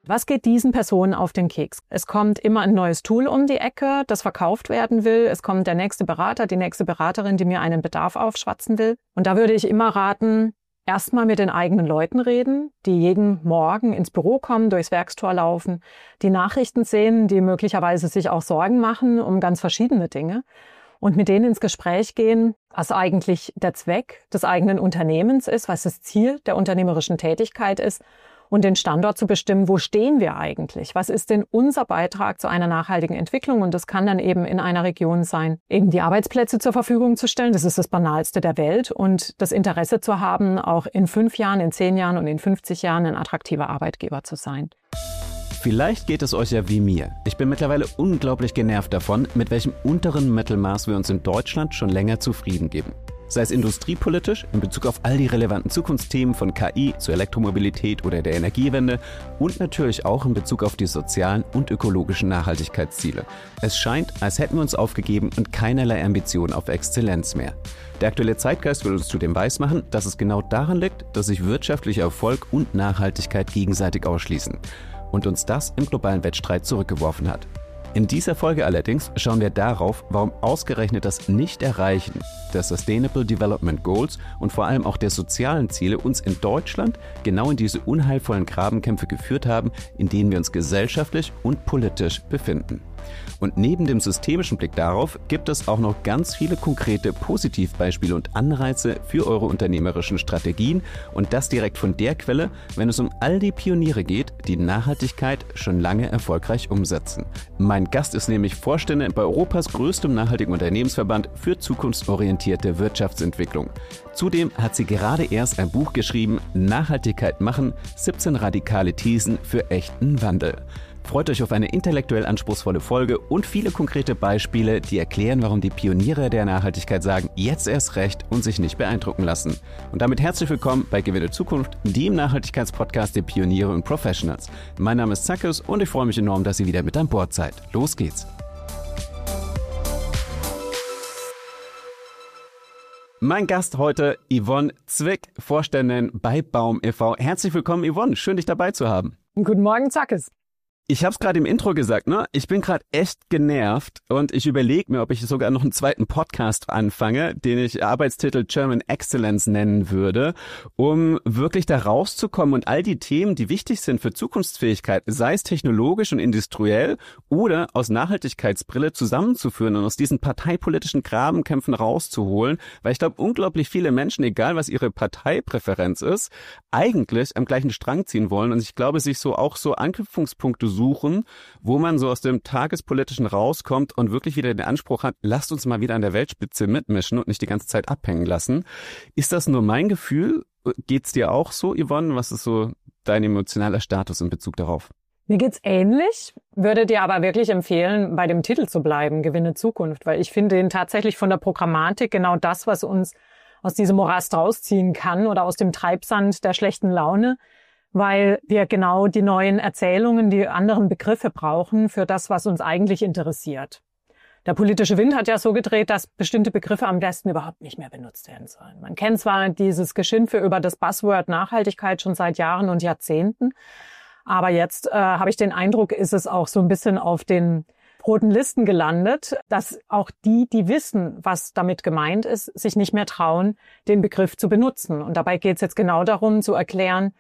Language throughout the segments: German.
Was geht diesen Personen auf den Keks? Es kommt immer ein neues Tool um die Ecke, das verkauft werden will. Es kommt der nächste Berater, die nächste Beraterin, die mir einen Bedarf aufschwatzen will. Und da würde ich immer raten, erstmal mit den eigenen Leuten reden, die jeden Morgen ins Büro kommen, durchs Werkstor laufen, die Nachrichten sehen, die möglicherweise sich auch Sorgen machen um ganz verschiedene Dinge. Und mit denen ins Gespräch gehen, was eigentlich der Zweck des eigenen Unternehmens ist, was das Ziel der unternehmerischen Tätigkeit ist und den Standort zu bestimmen, wo stehen wir eigentlich? Was ist denn unser Beitrag zu einer nachhaltigen Entwicklung? Und das kann dann eben in einer Region sein, eben die Arbeitsplätze zur Verfügung zu stellen. Das ist das Banalste der Welt. Und das Interesse zu haben, auch in 5 Jahren, in 10 Jahren und in 50 Jahren ein attraktiver Arbeitgeber zu sein. Vielleicht geht es euch ja wie mir. Ich bin mittlerweile unglaublich genervt davon, mit welchem unteren Mittelmaß wir uns in Deutschland schon länger zufrieden geben. Sei es industriepolitisch, in Bezug auf all die relevanten Zukunftsthemen von KI zur Elektromobilität oder der Energiewende und natürlich auch in Bezug auf die sozialen und ökologischen Nachhaltigkeitsziele. Es scheint, als hätten wir uns aufgegeben und keinerlei Ambition auf Exzellenz mehr. Der aktuelle Zeitgeist will uns zudem weismachen, dass es genau daran liegt, dass sich wirtschaftlicher Erfolg und Nachhaltigkeit gegenseitig ausschließen und uns das im globalen Wettstreit zurückgeworfen hat. In dieser Folge allerdings schauen wir darauf, warum ausgerechnet das Nicht-Erreichen der Sustainable Development Goals und vor allem auch der sozialen Ziele uns in Deutschland genau in diese unheilvollen Grabenkämpfe geführt haben, in denen wir uns gesellschaftlich und politisch befinden. Und neben dem systemischen Blick darauf gibt es auch noch ganz viele konkrete Positivbeispiele und Anreize für eure unternehmerischen Strategien und das direkt von der Quelle, wenn es um all die Pioniere geht, die Nachhaltigkeit schon lange erfolgreich umsetzen. Mein Gast ist nämlich Vorständin bei Europas größtem nachhaltigen Unternehmensverband für zukunftsorientierte Wirtschaftsentwicklung. Zudem hat sie gerade erst ein Buch geschrieben, Nachhaltigkeit machen, 17 radikale Thesen für echten Wandel. Freut euch auf eine intellektuell anspruchsvolle Folge und viele konkrete Beispiele, die erklären, warum die Pioniere der Nachhaltigkeit sagen, jetzt erst recht und sich nicht beeindrucken lassen. Und damit herzlich willkommen bei Gewinne Zukunft, dem Nachhaltigkeitspodcast der Pioniere und Professionals. Mein Name ist Zackes und ich freue mich enorm, dass ihr wieder mit an Bord seid. Los geht's! Mein Gast heute, Yvonne Zwick, Vorständin bei Baum e.V. Herzlich willkommen, Yvonne. Schön, dich dabei zu haben. Guten Morgen, Zackes. Ich habe es gerade im Intro gesagt, ne? Ich bin gerade echt genervt und ich überlege mir, ob ich sogar noch einen zweiten Podcast anfange, den ich Arbeitstitel German Excellence nennen würde, um wirklich da rauszukommen und all die Themen, die wichtig sind für Zukunftsfähigkeit, sei es technologisch und industriell oder aus Nachhaltigkeitsbrille zusammenzuführen und aus diesen parteipolitischen Grabenkämpfen rauszuholen, weil ich glaube, unglaublich viele Menschen, egal was ihre Parteipräferenz ist, eigentlich am gleichen Strang ziehen wollen und ich glaube, sich so Anknüpfungspunkte suchen, wo man so aus dem Tagespolitischen rauskommt und wirklich wieder den Anspruch hat, lasst uns mal wieder an der Weltspitze mitmischen und nicht die ganze Zeit abhängen lassen. Ist das nur mein Gefühl? Geht's dir auch so, Yvonne? Was ist so dein emotionaler Status in Bezug darauf? Mir geht's ähnlich, würde dir aber wirklich empfehlen, bei dem Titel zu bleiben, Gewinne Zukunft, weil ich finde ihn tatsächlich von der Programmatik genau das, was uns aus diesem Morast rausziehen kann oder aus dem Treibsand der schlechten Laune, weil wir genau die neuen Erzählungen, die anderen Begriffe brauchen für das, was uns eigentlich interessiert. Der politische Wind hat ja so gedreht, dass bestimmte Begriffe am besten überhaupt nicht mehr benutzt werden sollen. Man kennt zwar dieses Geschimpfe über das Buzzword Nachhaltigkeit schon seit Jahren und Jahrzehnten, aber jetzt habe ich den Eindruck, ist es auch so ein bisschen auf den roten Listen gelandet, dass auch die wissen, was damit gemeint ist, sich nicht mehr trauen, den Begriff zu benutzen. Und dabei geht es jetzt genau darum, zu erklären,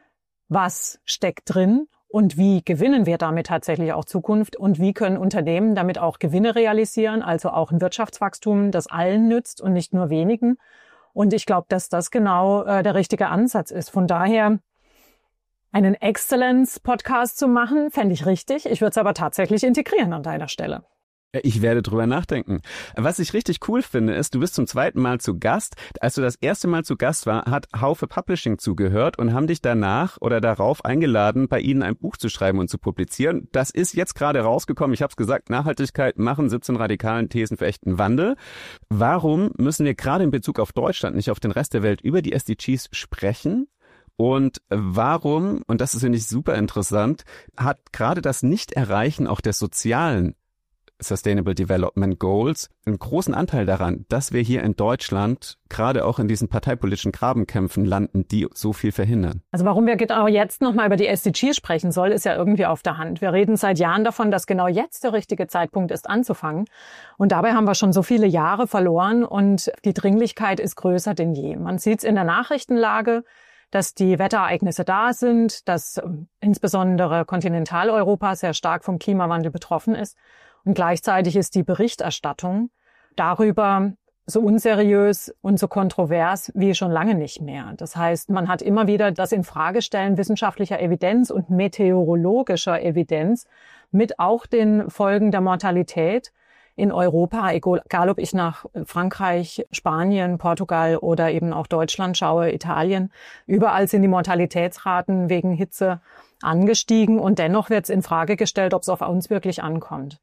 was steckt drin und wie gewinnen wir damit tatsächlich auch Zukunft und wie können Unternehmen damit auch Gewinne realisieren, also auch ein Wirtschaftswachstum, das allen nützt und nicht nur wenigen. Und ich glaube, dass das genau der richtige Ansatz ist. Von daher einen Excellence-Podcast zu machen, fände ich richtig. Ich würde es aber tatsächlich integrieren an deiner Stelle. Ich werde drüber nachdenken. Was ich richtig cool finde, ist, du bist zum zweiten Mal zu Gast. Als du das erste Mal zu Gast war, hat Haufe Publishing zugehört und haben dich danach oder darauf eingeladen, bei ihnen ein Buch zu schreiben und zu publizieren. Das ist jetzt gerade rausgekommen. Ich habe es gesagt, Nachhaltigkeit machen, 17 radikalen Thesen für echten Wandel. Warum müssen wir gerade in Bezug auf Deutschland, nicht auf den Rest der Welt, über die SDGs sprechen? Und warum, und das ist, finde ich, super interessant, hat gerade das Nicht-Erreichen auch der sozialen Sustainable Development Goals einen großen Anteil daran, dass wir hier in Deutschland gerade auch in diesen parteipolitischen Grabenkämpfen landen, die so viel verhindern. Also warum wir genau jetzt nochmal über die SDGs sprechen soll, ist ja irgendwie auf der Hand. Wir reden seit Jahren davon, dass genau jetzt der richtige Zeitpunkt ist, anzufangen. Und dabei haben wir schon so viele Jahre verloren und die Dringlichkeit ist größer denn je. Man sieht es in der Nachrichtenlage, dass die Wetterereignisse da sind, dass insbesondere Kontinentaleuropa sehr stark vom Klimawandel betroffen ist. Und gleichzeitig ist die Berichterstattung darüber so unseriös und so kontrovers wie schon lange nicht mehr. Das heißt, man hat immer wieder das Infragestellen wissenschaftlicher Evidenz und meteorologischer Evidenz mit auch den Folgen der Mortalität in Europa, egal ob ich nach Frankreich, Spanien, Portugal oder eben auch Deutschland schaue, Italien. Überall sind die Mortalitätsraten wegen Hitze angestiegen und dennoch wird es in Frage gestellt, ob es auf uns wirklich ankommt.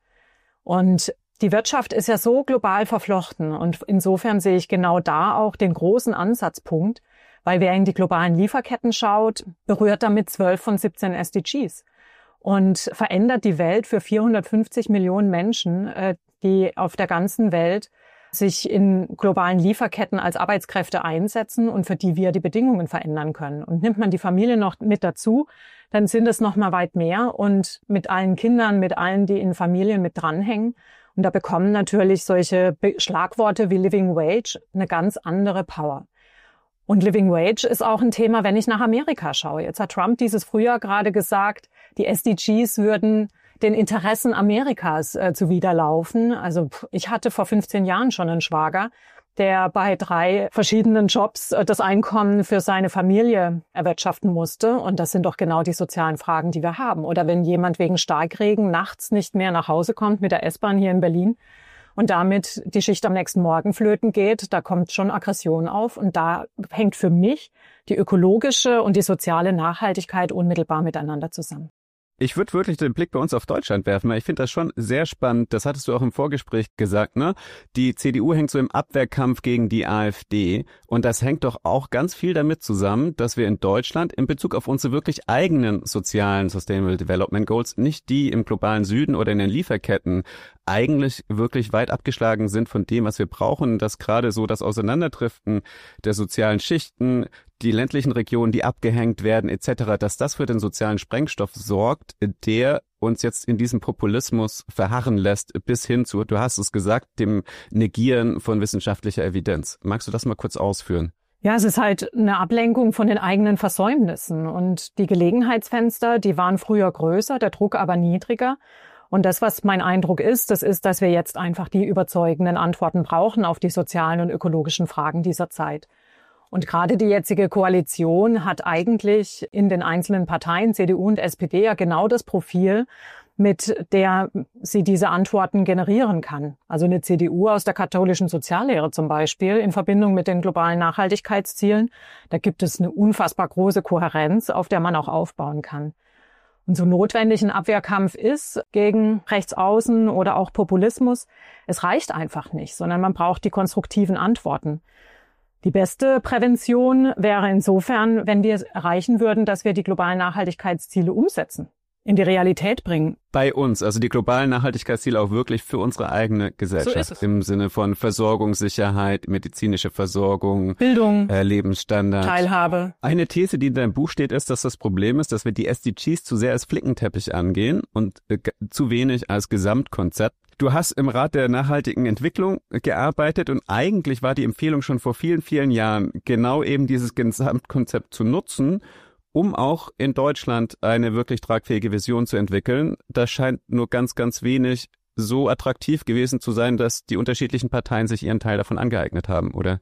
Und die Wirtschaft ist ja so global verflochten und insofern sehe ich genau da auch den großen Ansatzpunkt, weil wer in die globalen Lieferketten schaut, berührt damit 12 von 17 SDGs und verändert die Welt für 450 Millionen Menschen, die auf der ganzen Welt sich in globalen Lieferketten als Arbeitskräfte einsetzen und für die wir die Bedingungen verändern können. Und nimmt man die Familie noch mit dazu, dann sind es noch mal weit mehr und mit allen Kindern, mit allen, die in Familien mit dranhängen. Und da bekommen natürlich solche Schlagworte wie Living Wage eine ganz andere Power. Und Living Wage ist auch ein Thema, wenn ich nach Amerika schaue. Jetzt hat Trump dieses Frühjahr gerade gesagt, die SDGs würden den Interessen Amerikas zuwiderlaufen. Also ich hatte vor 15 Jahren schon einen Schwager, der bei 3 verschiedenen Jobs das Einkommen für seine Familie erwirtschaften musste. Und das sind doch genau die sozialen Fragen, die wir haben. Oder wenn jemand wegen Starkregen nachts nicht mehr nach Hause kommt mit der S-Bahn hier in Berlin und damit die Schicht am nächsten Morgen flöten geht, da kommt schon Aggression auf. Und da hängt für mich die ökologische und die soziale Nachhaltigkeit unmittelbar miteinander zusammen. Ich würde wirklich den Blick bei uns auf Deutschland werfen, weil ich finde das schon sehr spannend. Das hattest du auch im Vorgespräch gesagt, ne? Die CDU hängt so im Abwehrkampf gegen die AfD. Und das hängt doch auch ganz viel damit zusammen, dass wir in Deutschland in Bezug auf unsere wirklich eigenen sozialen Sustainable Development Goals, nicht die im globalen Süden oder in den Lieferketten, eigentlich wirklich weit abgeschlagen sind von dem, was wir brauchen. Dass gerade so das Auseinanderdriften der sozialen Schichten, die ländlichen Regionen, die abgehängt werden etc., dass das für den sozialen Sprengstoff sorgt, der uns jetzt in diesem Populismus verharren lässt, bis hin zu, du hast es gesagt, dem Negieren von wissenschaftlicher Evidenz. Magst du das mal kurz ausführen? Ja, es ist halt eine Ablenkung von den eigenen Versäumnissen. Und die Gelegenheitsfenster, die waren früher größer, der Druck aber niedriger. Und das, was mein Eindruck ist, das ist, dass wir jetzt einfach die überzeugenden Antworten brauchen auf die sozialen und ökologischen Fragen dieser Zeit. Und gerade die jetzige Koalition hat eigentlich in den einzelnen Parteien, CDU und SPD, ja genau das Profil, mit der sie diese Antworten generieren kann. Also eine CDU aus der katholischen Soziallehre zum Beispiel in Verbindung mit den globalen Nachhaltigkeitszielen. Da gibt es eine unfassbar große Kohärenz, auf der man auch aufbauen kann. Und so notwendig ein Abwehrkampf ist gegen Rechtsaußen oder auch Populismus, es reicht einfach nicht, sondern man braucht die konstruktiven Antworten. Die beste Prävention wäre insofern, wenn wir erreichen würden, dass wir die globalen Nachhaltigkeitsziele umsetzen, in die Realität bringen. Bei uns, also die globalen Nachhaltigkeitsziele auch wirklich für unsere eigene Gesellschaft. So ist es. Im Sinne von Versorgungssicherheit, medizinische Versorgung, Bildung, Lebensstandard. Teilhabe. Eine These, die in deinem Buch steht, ist, dass das Problem ist, dass wir die SDGs zu sehr als Flickenteppich angehen und zu wenig als Gesamtkonzept. Du hast im Rat der nachhaltigen Entwicklung gearbeitet und eigentlich war die Empfehlung schon vor vielen, vielen Jahren, genau eben dieses Gesamtkonzept zu nutzen, um auch in Deutschland eine wirklich tragfähige Vision zu entwickeln. Das scheint nur ganz, ganz wenig so attraktiv gewesen zu sein, dass die unterschiedlichen Parteien sich ihren Teil davon angeeignet haben, oder?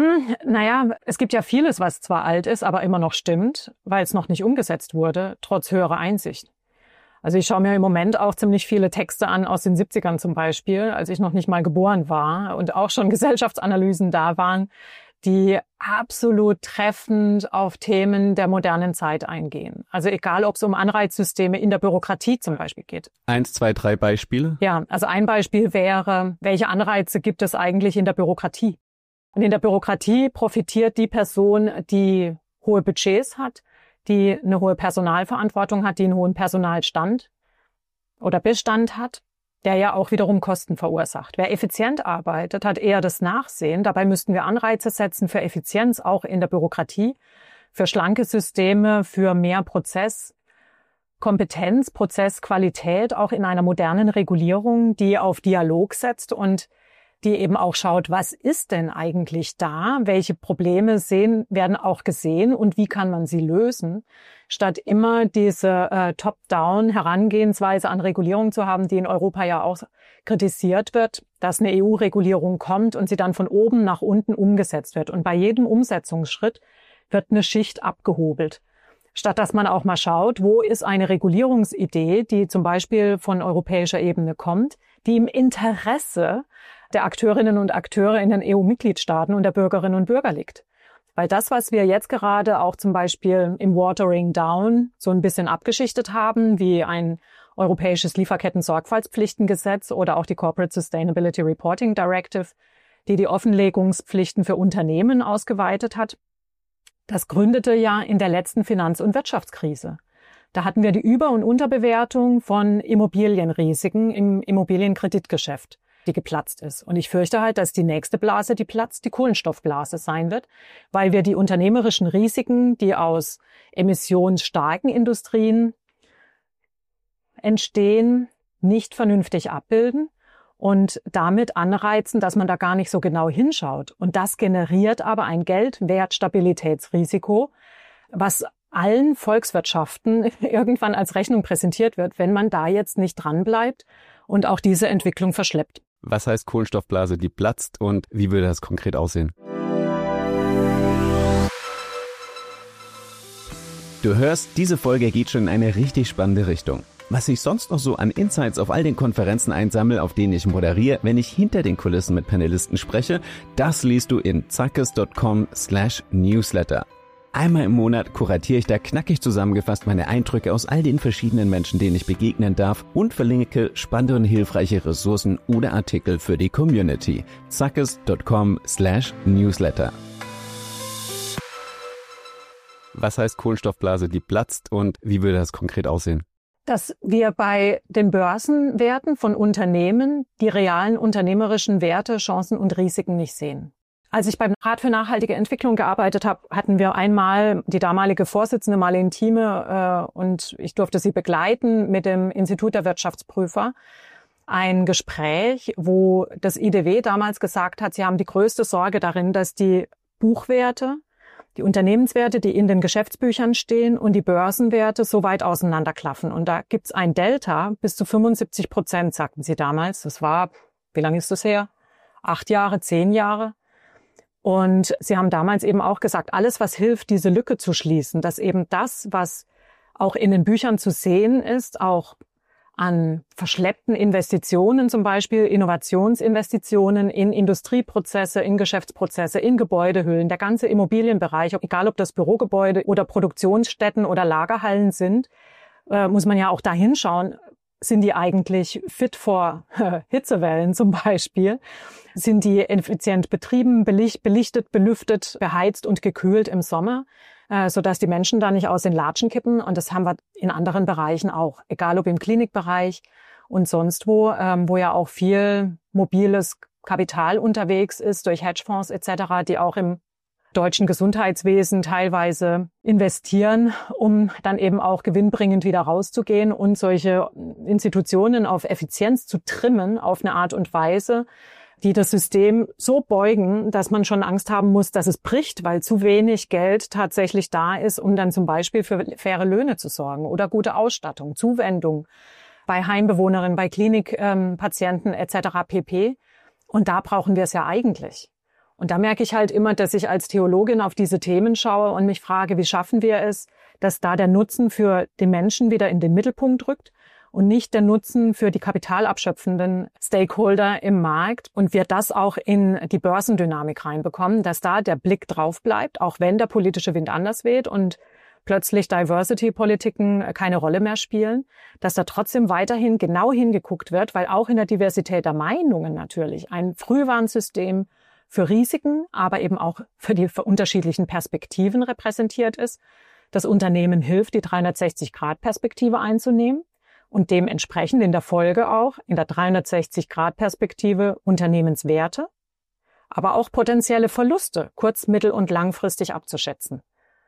Naja, es gibt ja vieles, was zwar alt ist, aber immer noch stimmt, weil es noch nicht umgesetzt wurde, trotz höherer Einsicht. Also ich schaue mir im Moment auch ziemlich viele Texte an aus den 70ern zum Beispiel, als ich noch nicht mal geboren war und auch schon Gesellschaftsanalysen da waren, die absolut treffend auf Themen der modernen Zeit eingehen. Also egal, ob es um Anreizsysteme in der Bürokratie zum Beispiel geht. 1, 2, 3 Beispiele? Ja, also ein Beispiel wäre, welche Anreize gibt es eigentlich in der Bürokratie? Und in der Bürokratie profitiert die Person, die hohe Budgets hat, die eine hohe Personalverantwortung hat, die einen hohen Personalstand oder Bestand hat, der ja auch wiederum Kosten verursacht. Wer effizient arbeitet, hat eher das Nachsehen. Dabei müssten wir Anreize setzen für Effizienz, auch in der Bürokratie, für schlanke Systeme, für mehr Prozesskompetenz, Prozessqualität, auch in einer modernen Regulierung, die auf Dialog setzt und die eben auch schaut, was ist denn eigentlich da, welche Probleme werden auch gesehen und wie kann man sie lösen, statt immer diese Top-Down-Herangehensweise an Regulierung zu haben, die in Europa ja auch kritisiert wird, dass eine EU-Regulierung kommt und sie dann von oben nach unten umgesetzt wird. Und bei jedem Umsetzungsschritt wird eine Schicht abgehobelt. Statt dass man auch mal schaut, wo ist eine Regulierungsidee, die zum Beispiel von europäischer Ebene kommt, die im Interesse der Akteurinnen und Akteure in den EU-Mitgliedstaaten und der Bürgerinnen und Bürger liegt. Weil das, was wir jetzt gerade auch zum Beispiel im Watering Down so ein bisschen abgeschichtet haben, wie ein europäisches Lieferketten-Sorgfaltspflichtengesetz oder auch die Corporate Sustainability Reporting Directive, die die Offenlegungspflichten für Unternehmen ausgeweitet hat, das gründete ja in der letzten Finanz- und Wirtschaftskrise. Da hatten wir die Über- und Unterbewertung von Immobilienrisiken im Immobilienkreditgeschäft, die geplatzt ist. Und ich fürchte halt, dass die nächste Blase, die platzt, die Kohlenstoffblase sein wird, weil wir die unternehmerischen Risiken, die aus emissionsstarken Industrien entstehen, nicht vernünftig abbilden und damit anreizen, dass man da gar nicht so genau hinschaut. Und das generiert aber ein Geldwertstabilitätsrisiko, was allen Volkswirtschaften irgendwann als Rechnung präsentiert wird, wenn man da jetzt nicht dranbleibt und auch diese Entwicklung verschleppt. Was heißt Kohlenstoffblase, die platzt und wie würde das konkret aussehen? Du hörst, diese Folge geht schon in eine richtig spannende Richtung. Was ich sonst noch so an Insights auf all den Konferenzen einsammle, auf denen ich moderiere, wenn ich hinter den Kulissen mit Panelisten spreche, das liest du in zackes.com/newsletter. Einmal im Monat kuratiere ich da knackig zusammengefasst meine Eindrücke aus all den verschiedenen Menschen, denen ich begegnen darf und verlinke spannende und hilfreiche Ressourcen oder Artikel für die Community. zackes.com/newsletter. Was heißt Kohlenstoffblase, die platzt und wie würde das konkret aussehen? Dass wir bei den Börsenwerten von Unternehmen die realen unternehmerischen Werte, Chancen und Risiken nicht sehen. Als ich beim Rat für nachhaltige Entwicklung gearbeitet habe, hatten wir einmal die damalige Vorsitzende Marlene Thieme und ich durfte sie begleiten mit dem Institut der Wirtschaftsprüfer. Ein Gespräch, wo das IDW damals gesagt hat, sie haben die größte Sorge darin, dass die Buchwerte, die Unternehmenswerte, die in den Geschäftsbüchern stehen und die Börsenwerte so weit auseinanderklaffen. Und da gibt's ein Delta bis zu 75%, sagten sie damals. Das war, wie lange ist das her? 8 Jahre, 10 Jahre. Und sie haben damals eben auch gesagt, alles, was hilft, diese Lücke zu schließen, dass eben das, was auch in den Büchern zu sehen ist, auch an verschleppten Investitionen, zum Beispiel Innovationsinvestitionen in Industrieprozesse, in Geschäftsprozesse, in Gebäudehüllen, der ganze Immobilienbereich, egal ob das Bürogebäude oder Produktionsstätten oder Lagerhallen sind, muss man ja auch da hinschauen, sind die eigentlich fit for Hitzewellen zum Beispiel? Sind die effizient betrieben, belichtet, belüftet, beheizt und gekühlt im Sommer, sodass die Menschen da nicht aus den Latschen kippen? Und das haben wir in anderen Bereichen auch, egal ob im Klinikbereich und sonst wo, wo ja auch viel mobiles Kapital unterwegs ist durch Hedgefonds etc., die auch im deutschen Gesundheitswesen teilweise investieren, um dann eben auch gewinnbringend wieder rauszugehen und solche Institutionen auf Effizienz zu trimmen auf eine Art und Weise, die das System so beugen, dass man schon Angst haben muss, dass es bricht, weil zu wenig Geld tatsächlich da ist, um dann zum Beispiel für faire Löhne zu sorgen oder gute Ausstattung, Zuwendung bei Heimbewohnerinnen, bei Klinikpatienten etc. pp. Und da brauchen wir es ja eigentlich. Und da merke ich halt immer, dass ich als Theologin auf diese Themen schaue und mich frage, wie schaffen wir es, dass da der Nutzen für den Menschen wieder in den Mittelpunkt rückt und nicht der Nutzen für die kapitalabschöpfenden Stakeholder im Markt und wir das auch in die Börsendynamik reinbekommen, dass da der Blick drauf bleibt, auch wenn der politische Wind anders weht und plötzlich Diversity-Politiken keine Rolle mehr spielen, dass da trotzdem weiterhin genau hingeguckt wird, weil auch in der Diversität der Meinungen natürlich ein Frühwarnsystem für Risiken, aber eben auch für die unterschiedlichen Perspektiven repräsentiert ist. Das Unternehmen hilft, die 360-Grad-Perspektive einzunehmen und dementsprechend in der Folge auch in der 360-Grad-Perspektive Unternehmenswerte, aber auch potenzielle Verluste kurz-, mittel- und langfristig abzuschätzen.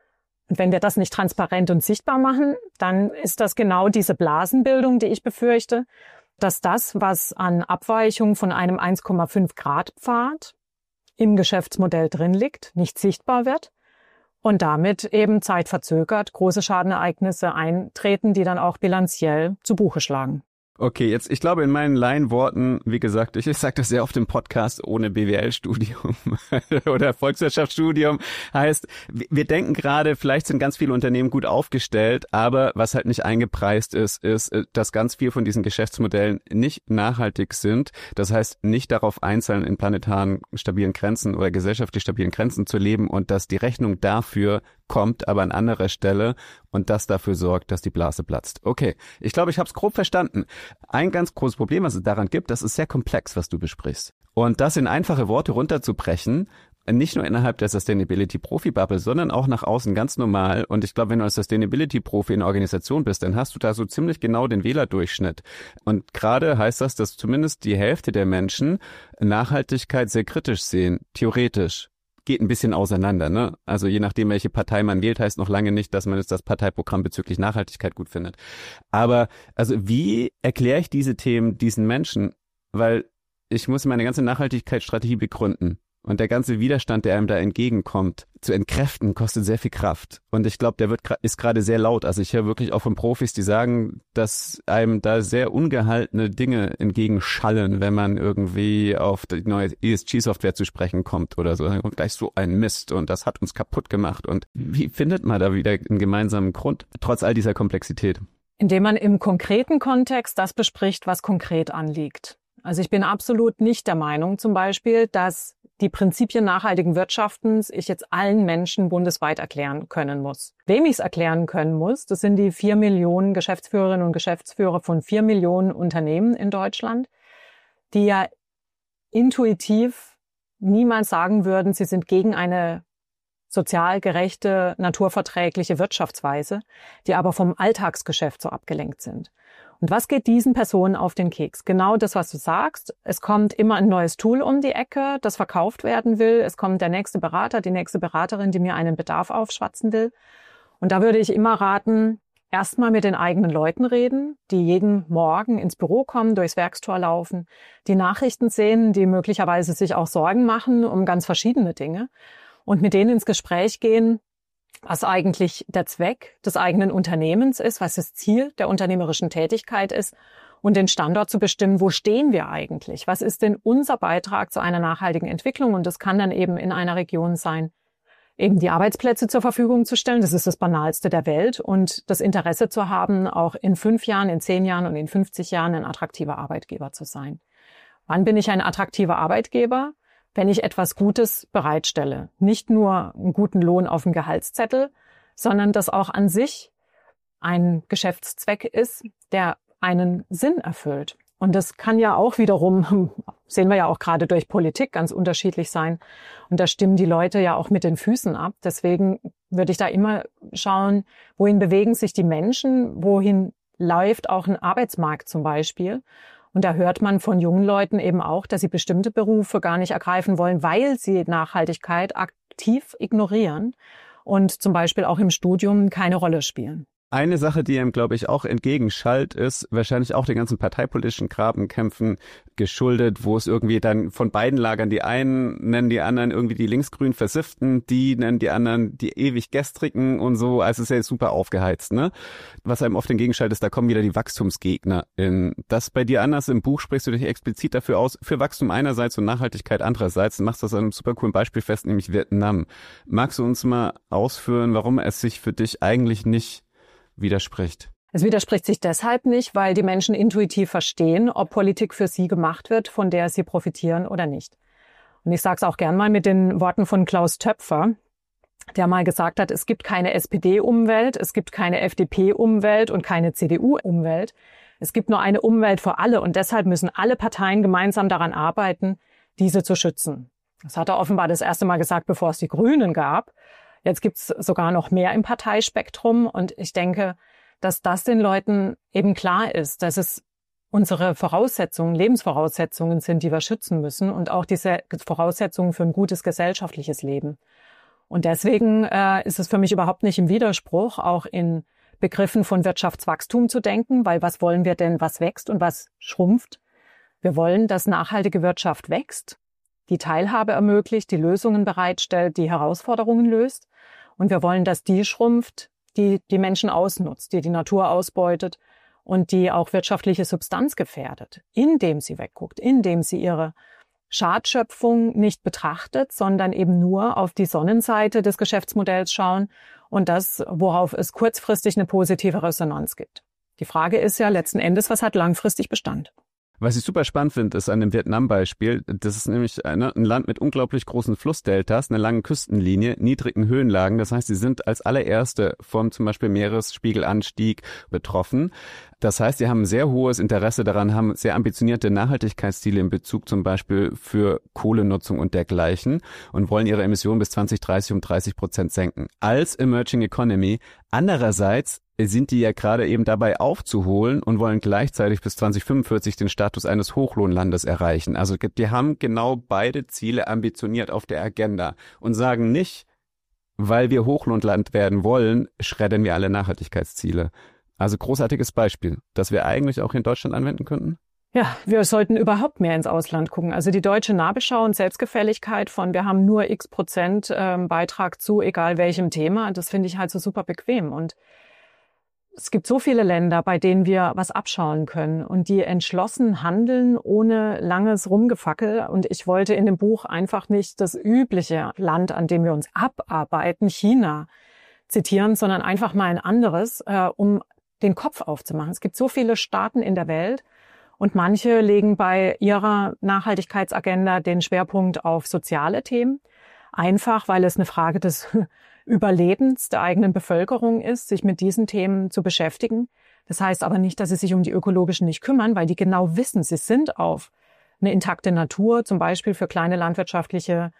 Und wenn wir das nicht transparent und sichtbar machen, dann ist das genau diese Blasenbildung, die ich befürchte, dass das, was an Abweichung von einem 1,5-Grad-Pfad im Geschäftsmodell drin liegt, nicht sichtbar wird und damit eben zeitverzögert große Schadenereignisse eintreten, die dann auch bilanziell zu Buche schlagen. Okay, jetzt, ich glaube in meinen Laienworten, wie gesagt, ich sage das sehr oft im Podcast, ohne BWL-Studium oder Volkswirtschaftsstudium, heißt, wir denken gerade, vielleicht sind ganz viele Unternehmen gut aufgestellt, aber was halt nicht eingepreist ist, dass ganz viel von diesen Geschäftsmodellen nicht nachhaltig sind. Das heißt, nicht darauf einzahlen, in planetaren stabilen Grenzen oder gesellschaftlich stabilen Grenzen zu leben und dass die Rechnung dafür kommt, aber an anderer Stelle und das dafür sorgt, dass die Blase platzt. Okay, ich glaube, ich habe es grob verstanden. Ein ganz großes Problem, was es daran gibt, das ist sehr komplex, was du besprichst. Und das in einfache Worte runterzubrechen, nicht nur innerhalb der Sustainability-Profi-Bubble, sondern auch nach außen ganz normal. Und ich glaube, wenn du als Sustainability-Profi in einer Organisation bist, dann hast du da so ziemlich genau den Wählerdurchschnitt. Und gerade heißt das, dass zumindest die Hälfte der Menschen Nachhaltigkeit sehr kritisch sehen, theoretisch. Geht ein bisschen auseinander, ne? Also je nachdem, welche Partei man wählt, heißt noch lange nicht, dass man jetzt das Parteiprogramm bezüglich Nachhaltigkeit gut findet. Aber also wie erkläre ich diese Themen diesen Menschen? Weil ich muss meine ganze Nachhaltigkeitsstrategie begründen. Und der ganze Widerstand, der einem da entgegenkommt, zu entkräften, kostet sehr viel Kraft. Und ich glaube, ist gerade sehr laut. Also ich höre wirklich auch von Profis, die sagen, dass einem da sehr ungehaltene Dinge entgegenschallen, wenn man irgendwie auf die neue ESG-Software zu sprechen kommt oder so. Dann kommt gleich so ein Mist und das hat uns kaputt gemacht. Und wie findet man da wieder einen gemeinsamen Grund, trotz all dieser Komplexität? Indem man im konkreten Kontext das bespricht, was konkret anliegt. Also ich bin absolut nicht der Meinung zum Beispiel, dass die Prinzipien nachhaltigen Wirtschaftens ich jetzt allen Menschen bundesweit erklären können muss. Wem ich es erklären können muss, das sind die 4 Millionen Geschäftsführerinnen und Geschäftsführer von 4 Millionen Unternehmen in Deutschland, die ja intuitiv niemals sagen würden, sie sind gegen eine sozial gerechte, naturverträgliche Wirtschaftsweise, die aber vom Alltagsgeschäft so abgelenkt sind. Und was geht diesen Personen auf den Keks? Genau das, was du sagst. Es kommt immer ein neues Tool um die Ecke, das verkauft werden will. Es kommt der nächste Berater, die nächste Beraterin, die mir einen Bedarf aufschwatzen will. Und da würde ich immer raten, erstmal mit den eigenen Leuten reden, die jeden Morgen ins Büro kommen, durchs Werkstor laufen, die Nachrichten sehen, die möglicherweise sich auch Sorgen machen um ganz verschiedene Dinge. Und mit denen ins Gespräch gehen, was eigentlich der Zweck des eigenen Unternehmens ist, was das Ziel der unternehmerischen Tätigkeit ist und den Standort zu bestimmen, wo stehen wir eigentlich? Was ist denn unser Beitrag zu einer nachhaltigen Entwicklung? Und das kann dann eben in einer Region sein, eben die Arbeitsplätze zur Verfügung zu stellen. Das ist das Banalste der Welt. Und das Interesse zu haben, auch in 5 Jahren, in 10 Jahren und in 50 Jahren ein attraktiver Arbeitgeber zu sein. Wann bin ich ein attraktiver Arbeitgeber? Wenn ich etwas Gutes bereitstelle. Nicht nur einen guten Lohn auf dem Gehaltszettel, sondern das auch an sich ein Geschäftszweck ist, der einen Sinn erfüllt. Und das kann ja auch wiederum, sehen wir ja auch gerade durch Politik, ganz unterschiedlich sein. Und da stimmen die Leute ja auch mit den Füßen ab. Deswegen würde ich da immer schauen, wohin bewegen sich die Menschen, wohin läuft auch ein Arbeitsmarkt zum Beispiel. Und da hört man von jungen Leuten eben auch, dass sie bestimmte Berufe gar nicht ergreifen wollen, weil sie Nachhaltigkeit aktiv ignorieren und zum Beispiel auch im Studium keine Rolle spielen. Eine Sache, die ihm, glaube ich, auch entgegenschallt, ist wahrscheinlich auch den ganzen parteipolitischen Grabenkämpfen geschuldet, wo es irgendwie dann von beiden Lagern, die einen nennen die anderen irgendwie die linksgrün Versifften, die nennen die anderen die ewig Gestrigen und so. Also es ist ja super aufgeheizt, ne? Was einem oft entgegenschaltet ist, da kommen wieder die Wachstumsgegner in. Das bei dir anders im Buch sprichst du dich explizit dafür aus, für Wachstum einerseits und Nachhaltigkeit andererseits. Und machst das an einem super coolen Beispiel fest, nämlich Vietnam. Magst du uns mal ausführen, warum es sich für dich eigentlich nicht widerspricht? Es widerspricht sich deshalb nicht, weil die Menschen intuitiv verstehen, ob Politik für sie gemacht wird, von der sie profitieren oder nicht. Und ich sage es auch gern mal mit den Worten von Klaus Töpfer, der mal gesagt hat, es gibt keine SPD-Umwelt, es gibt keine FDP-Umwelt und keine CDU-Umwelt. Es gibt nur eine Umwelt für alle und deshalb müssen alle Parteien gemeinsam daran arbeiten, diese zu schützen. Das hat er offenbar das erste Mal gesagt, bevor es die Grünen gab. Jetzt gibt's sogar noch mehr im Parteispektrum und ich denke, dass das den Leuten eben klar ist, dass es unsere Voraussetzungen, Lebensvoraussetzungen sind, die wir schützen müssen und auch diese Voraussetzungen für ein gutes gesellschaftliches Leben. Und deswegen ist es für mich überhaupt nicht im Widerspruch, auch in Begriffen von Wirtschaftswachstum zu denken, weil was wollen wir denn, was wächst und was schrumpft? Wir wollen, dass nachhaltige Wirtschaft wächst, die Teilhabe ermöglicht, die Lösungen bereitstellt, die Herausforderungen löst. Und wir wollen, dass die schrumpft, die die Menschen ausnutzt, die die Natur ausbeutet und die auch wirtschaftliche Substanz gefährdet, indem sie wegguckt, indem sie ihre Schadschöpfung nicht betrachtet, sondern eben nur auf die Sonnenseite des Geschäftsmodells schauen und das, worauf es kurzfristig eine positive Resonanz gibt. Die Frage ist ja letzten Endes, was hat langfristig Bestand? Was ich super spannend finde, ist an dem Vietnam-Beispiel, das ist nämlich ein Land mit unglaublich großen Flussdeltas, einer langen Küstenlinie, niedrigen Höhenlagen. Das heißt, sie sind als allererste vom zum Beispiel Meeresspiegelanstieg betroffen. Das heißt, sie haben ein sehr hohes Interesse daran, haben sehr ambitionierte Nachhaltigkeitsziele in Bezug zum Beispiel für Kohlenutzung und dergleichen und wollen ihre Emissionen bis 2030 um 30% senken. Als Emerging Economy. Andererseits sind die ja gerade eben dabei aufzuholen und wollen gleichzeitig bis 2045 den Status eines Hochlohnlandes erreichen. Also die haben genau beide Ziele ambitioniert auf der Agenda und sagen nicht, weil wir Hochlohnland werden wollen, schreddern wir alle Nachhaltigkeitsziele. Also großartiges Beispiel, das wir eigentlich auch in Deutschland anwenden könnten. Ja, wir sollten überhaupt mehr ins Ausland gucken. Also die deutsche Nabelschau und Selbstgefälligkeit von wir haben nur x% Beitrag zu egal welchem Thema, das finde ich halt so super bequem. Und es gibt so viele Länder, bei denen wir was abschauen können und die entschlossen handeln ohne langes Rumgefackel. Und ich wollte in dem Buch einfach nicht das übliche Land, an dem wir uns abarbeiten, China, zitieren, sondern einfach mal ein anderes, um den Kopf aufzumachen. Es gibt so viele Staaten in der Welt und manche legen bei ihrer Nachhaltigkeitsagenda den Schwerpunkt auf soziale Themen. Einfach, weil es eine Frage des Überlebens der eigenen Bevölkerung ist, sich mit diesen Themen zu beschäftigen. Das heißt aber nicht, dass sie sich um die ökologischen nicht kümmern, weil die genau wissen, sie sind auf eine intakte Natur, zum Beispiel für kleine landwirtschaftliche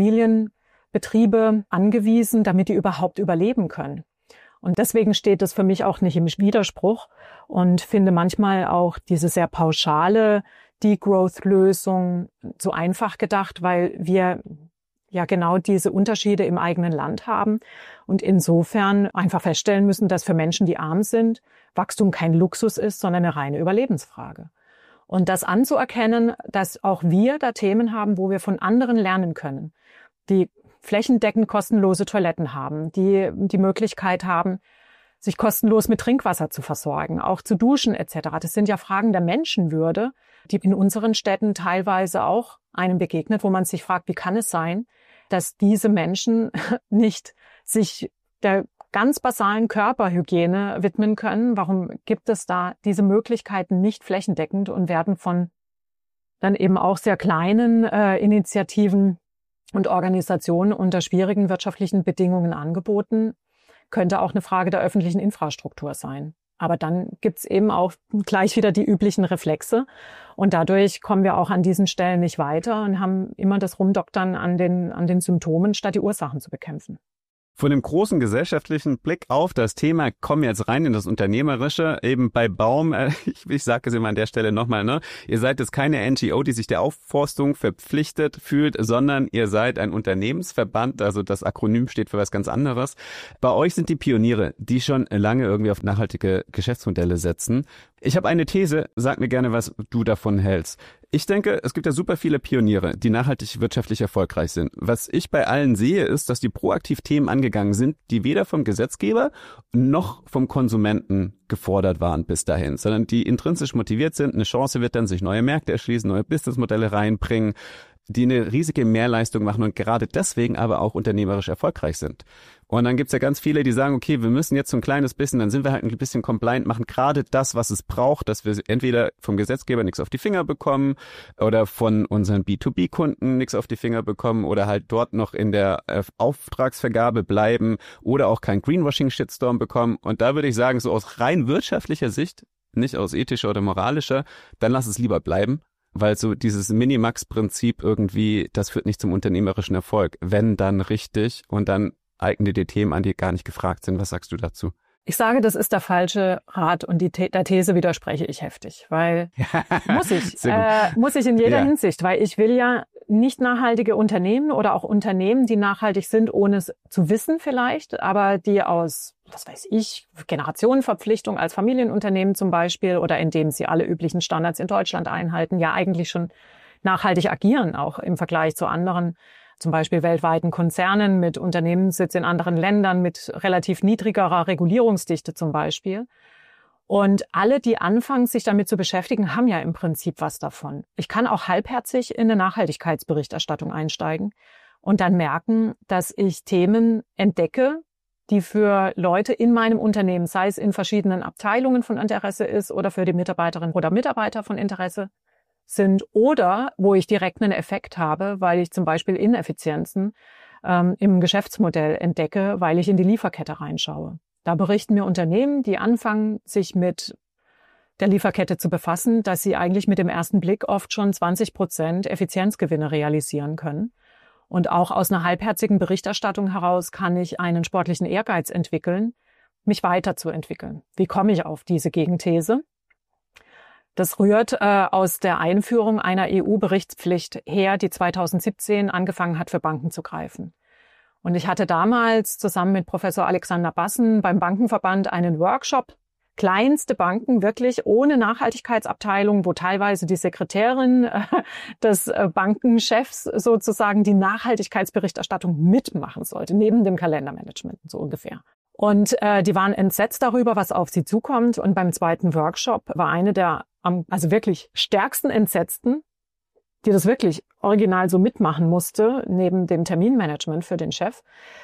Familienbetriebe angewiesen, damit die überhaupt überleben können. Und deswegen steht es für mich auch nicht im Widerspruch und finde manchmal auch diese sehr pauschale Degrowth-Lösung zu einfach gedacht, weil wir ja genau diese Unterschiede im eigenen Land haben und insofern einfach feststellen müssen, dass für Menschen, die arm sind, Wachstum kein Luxus ist, sondern eine reine Überlebensfrage. Und das anzuerkennen, dass auch wir da Themen haben, wo wir von anderen lernen können, die flächendeckend kostenlose Toiletten haben, die die Möglichkeit haben, sich kostenlos mit Trinkwasser zu versorgen, auch zu duschen etc. Das sind ja Fragen der Menschenwürde, die in unseren Städten teilweise auch einem begegnet, wo man sich fragt, wie kann es sein, dass diese Menschen nicht sich der ganz basalen Körperhygiene widmen können? Warum gibt es da diese Möglichkeiten nicht flächendeckend und werden von dann eben auch sehr kleinen Initiativen und Organisationen unter schwierigen wirtschaftlichen Bedingungen angeboten? Könnte auch eine Frage der öffentlichen Infrastruktur sein. Aber dann gibt's eben auch gleich wieder die üblichen Reflexe. Und dadurch kommen wir auch an diesen Stellen nicht weiter und haben immer das Rumdoktern an den Symptomen, statt die Ursachen zu bekämpfen. Von dem großen gesellschaftlichen Blick auf das Thema kommen wir jetzt rein in das Unternehmerische. Eben bei Baum, ich sage es immer an der Stelle nochmal, ne? Ihr seid jetzt keine NGO, die sich der Aufforstung verpflichtet fühlt, sondern ihr seid ein Unternehmensverband, also das Akronym steht für was ganz anderes. Bei euch sind die Pioniere, die schon lange irgendwie auf nachhaltige Geschäftsmodelle setzen. Ich habe eine These, sag mir gerne, was du davon hältst. Ich denke, es gibt ja super viele Pioniere, die nachhaltig wirtschaftlich erfolgreich sind. Was ich bei allen sehe, ist, dass die proaktiv Themen angegangen sind, die weder vom Gesetzgeber noch vom Konsumenten gefordert waren bis dahin, sondern die intrinsisch motiviert sind. Eine Chance wird dann, sich neue Märkte erschließen, neue Businessmodelle reinbringen, die eine riesige Mehrleistung machen und gerade deswegen aber auch unternehmerisch erfolgreich sind. Und dann gibt's ja ganz viele, die sagen, okay, wir müssen jetzt so ein kleines bisschen, dann sind wir halt ein bisschen compliant, machen gerade das, was es braucht, dass wir entweder vom Gesetzgeber nichts auf die Finger bekommen oder von unseren B2B-Kunden nichts auf die Finger bekommen oder halt dort noch in der Auftragsvergabe bleiben oder auch kein Greenwashing-Shitstorm bekommen. Und da würde ich sagen, so aus rein wirtschaftlicher Sicht, nicht aus ethischer oder moralischer, dann lass es lieber bleiben. Weil so dieses Minimax-Prinzip irgendwie, das führt nicht zum unternehmerischen Erfolg. Wenn, dann richtig und dann eigne dir Themen an, die gar nicht gefragt sind. Was sagst du dazu? Ich sage, das ist der falsche Rat und der These widerspreche ich heftig, weil muss ich in jeder Hinsicht, weil ich will ja nicht nachhaltige Unternehmen oder auch Unternehmen, die nachhaltig sind, ohne es zu wissen vielleicht, aber die aus, was weiß ich, Generationenverpflichtung als Familienunternehmen zum Beispiel oder indem sie alle üblichen Standards in Deutschland einhalten, ja eigentlich schon nachhaltig agieren, auch im Vergleich zu anderen zum Beispiel weltweiten Konzernen mit Unternehmenssitz in anderen Ländern, mit relativ niedrigerer Regulierungsdichte zum Beispiel. Und alle, die anfangen, sich damit zu beschäftigen, haben ja im Prinzip was davon. Ich kann auch halbherzig in eine Nachhaltigkeitsberichterstattung einsteigen und dann merken, dass ich Themen entdecke, die für Leute in meinem Unternehmen, sei es in verschiedenen Abteilungen von Interesse ist oder für die Mitarbeiterinnen oder Mitarbeiter von Interesse sind oder wo ich direkt einen Effekt habe, weil ich zum Beispiel Ineffizienzen im Geschäftsmodell entdecke, weil ich in die Lieferkette reinschaue. Da berichten mir Unternehmen, die anfangen, sich mit der Lieferkette zu befassen, dass sie eigentlich mit dem ersten Blick oft schon 20% Effizienzgewinne realisieren können. Und auch aus einer halbherzigen Berichterstattung heraus kann ich einen sportlichen Ehrgeiz entwickeln, mich weiterzuentwickeln. Wie komme ich auf diese Gegenthese? Das rührt aus der Einführung einer EU-Berichtspflicht her, die 2017 angefangen hat, für Banken zu greifen. Und ich hatte damals zusammen mit Professor Alexander Bassen beim Bankenverband einen Workshop, kleinste Banken, wirklich ohne Nachhaltigkeitsabteilung, wo teilweise die Sekretärin des Bankenchefs sozusagen die Nachhaltigkeitsberichterstattung mitmachen sollte, neben dem Kalendermanagement so ungefähr. Und die waren entsetzt darüber, was auf sie zukommt. Und beim zweiten Workshop war eine der also wirklich stärksten Entsetzten, die das wirklich original so mitmachen musste, neben dem Terminmanagement für den Chef,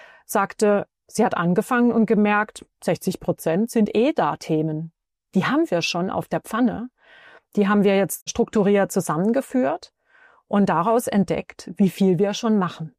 sagte, sie hat angefangen und gemerkt, 60% sind da Themen. Die haben wir schon auf der Pfanne. Die haben wir jetzt strukturiert zusammengeführt und daraus entdeckt, wie viel wir schon machen.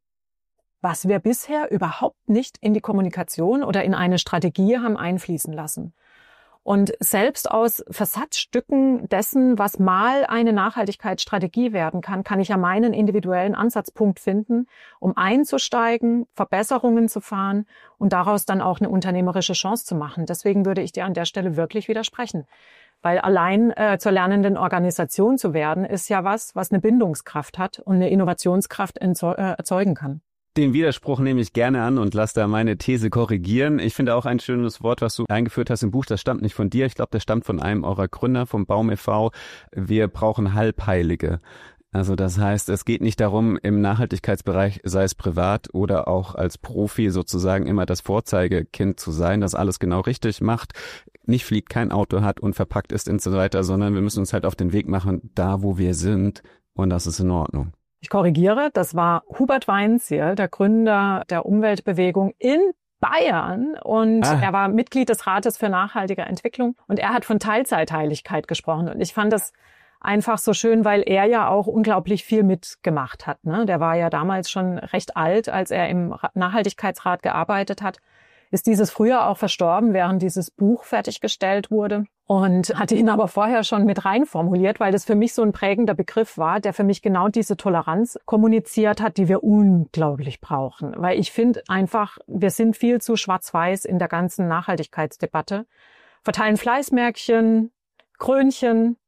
Was wir bisher überhaupt nicht in die Kommunikation oder in eine Strategie haben einfließen lassen. Und selbst aus Versatzstücken dessen, was mal eine Nachhaltigkeitsstrategie werden kann, kann ich ja meinen individuellen Ansatzpunkt finden, um einzusteigen, Verbesserungen zu fahren und daraus dann auch eine unternehmerische Chance zu machen. Deswegen würde ich dir an der Stelle wirklich widersprechen. Weil allein zur lernenden Organisation zu werden, ist ja was eine Bindungskraft hat und eine Innovationskraft erzeugen kann. Den Widerspruch nehme ich gerne an und lasse da meine These korrigieren. Ich finde auch ein schönes Wort, was du eingeführt hast im Buch, das stammt nicht von dir. Ich glaube, das stammt von einem eurer Gründer, vom Baum e.V. Wir brauchen Halbheilige. Also das heißt, es geht nicht darum, im Nachhaltigkeitsbereich, sei es privat oder auch als Profi sozusagen immer das Vorzeigekind zu sein, das alles genau richtig macht, nicht fliegt, kein Auto hat, unverpackt ist und so weiter, sondern wir müssen uns halt auf den Weg machen, da wo wir sind, und das ist in Ordnung. Ich korrigiere, das war Hubert Weinzierl, der Gründer der Umweltbewegung in Bayern, und er war Mitglied des Rates für nachhaltige Entwicklung und er hat von Teilzeitheiligkeit gesprochen und ich fand das einfach so schön, weil er ja auch unglaublich viel mitgemacht hat, ne? Der war ja damals schon recht alt, als er im Nachhaltigkeitsrat gearbeitet hat. Ist dieses Frühjahr auch verstorben, während dieses Buch fertiggestellt wurde, und hatte ihn aber vorher schon mit rein formuliert, weil das für mich so ein prägender Begriff war, der für mich genau diese Toleranz kommuniziert hat, die wir unglaublich brauchen. Weil ich finde einfach, wir sind viel zu schwarz-weiß in der ganzen Nachhaltigkeitsdebatte, verteilen Fleißmärkchen, Krönchen,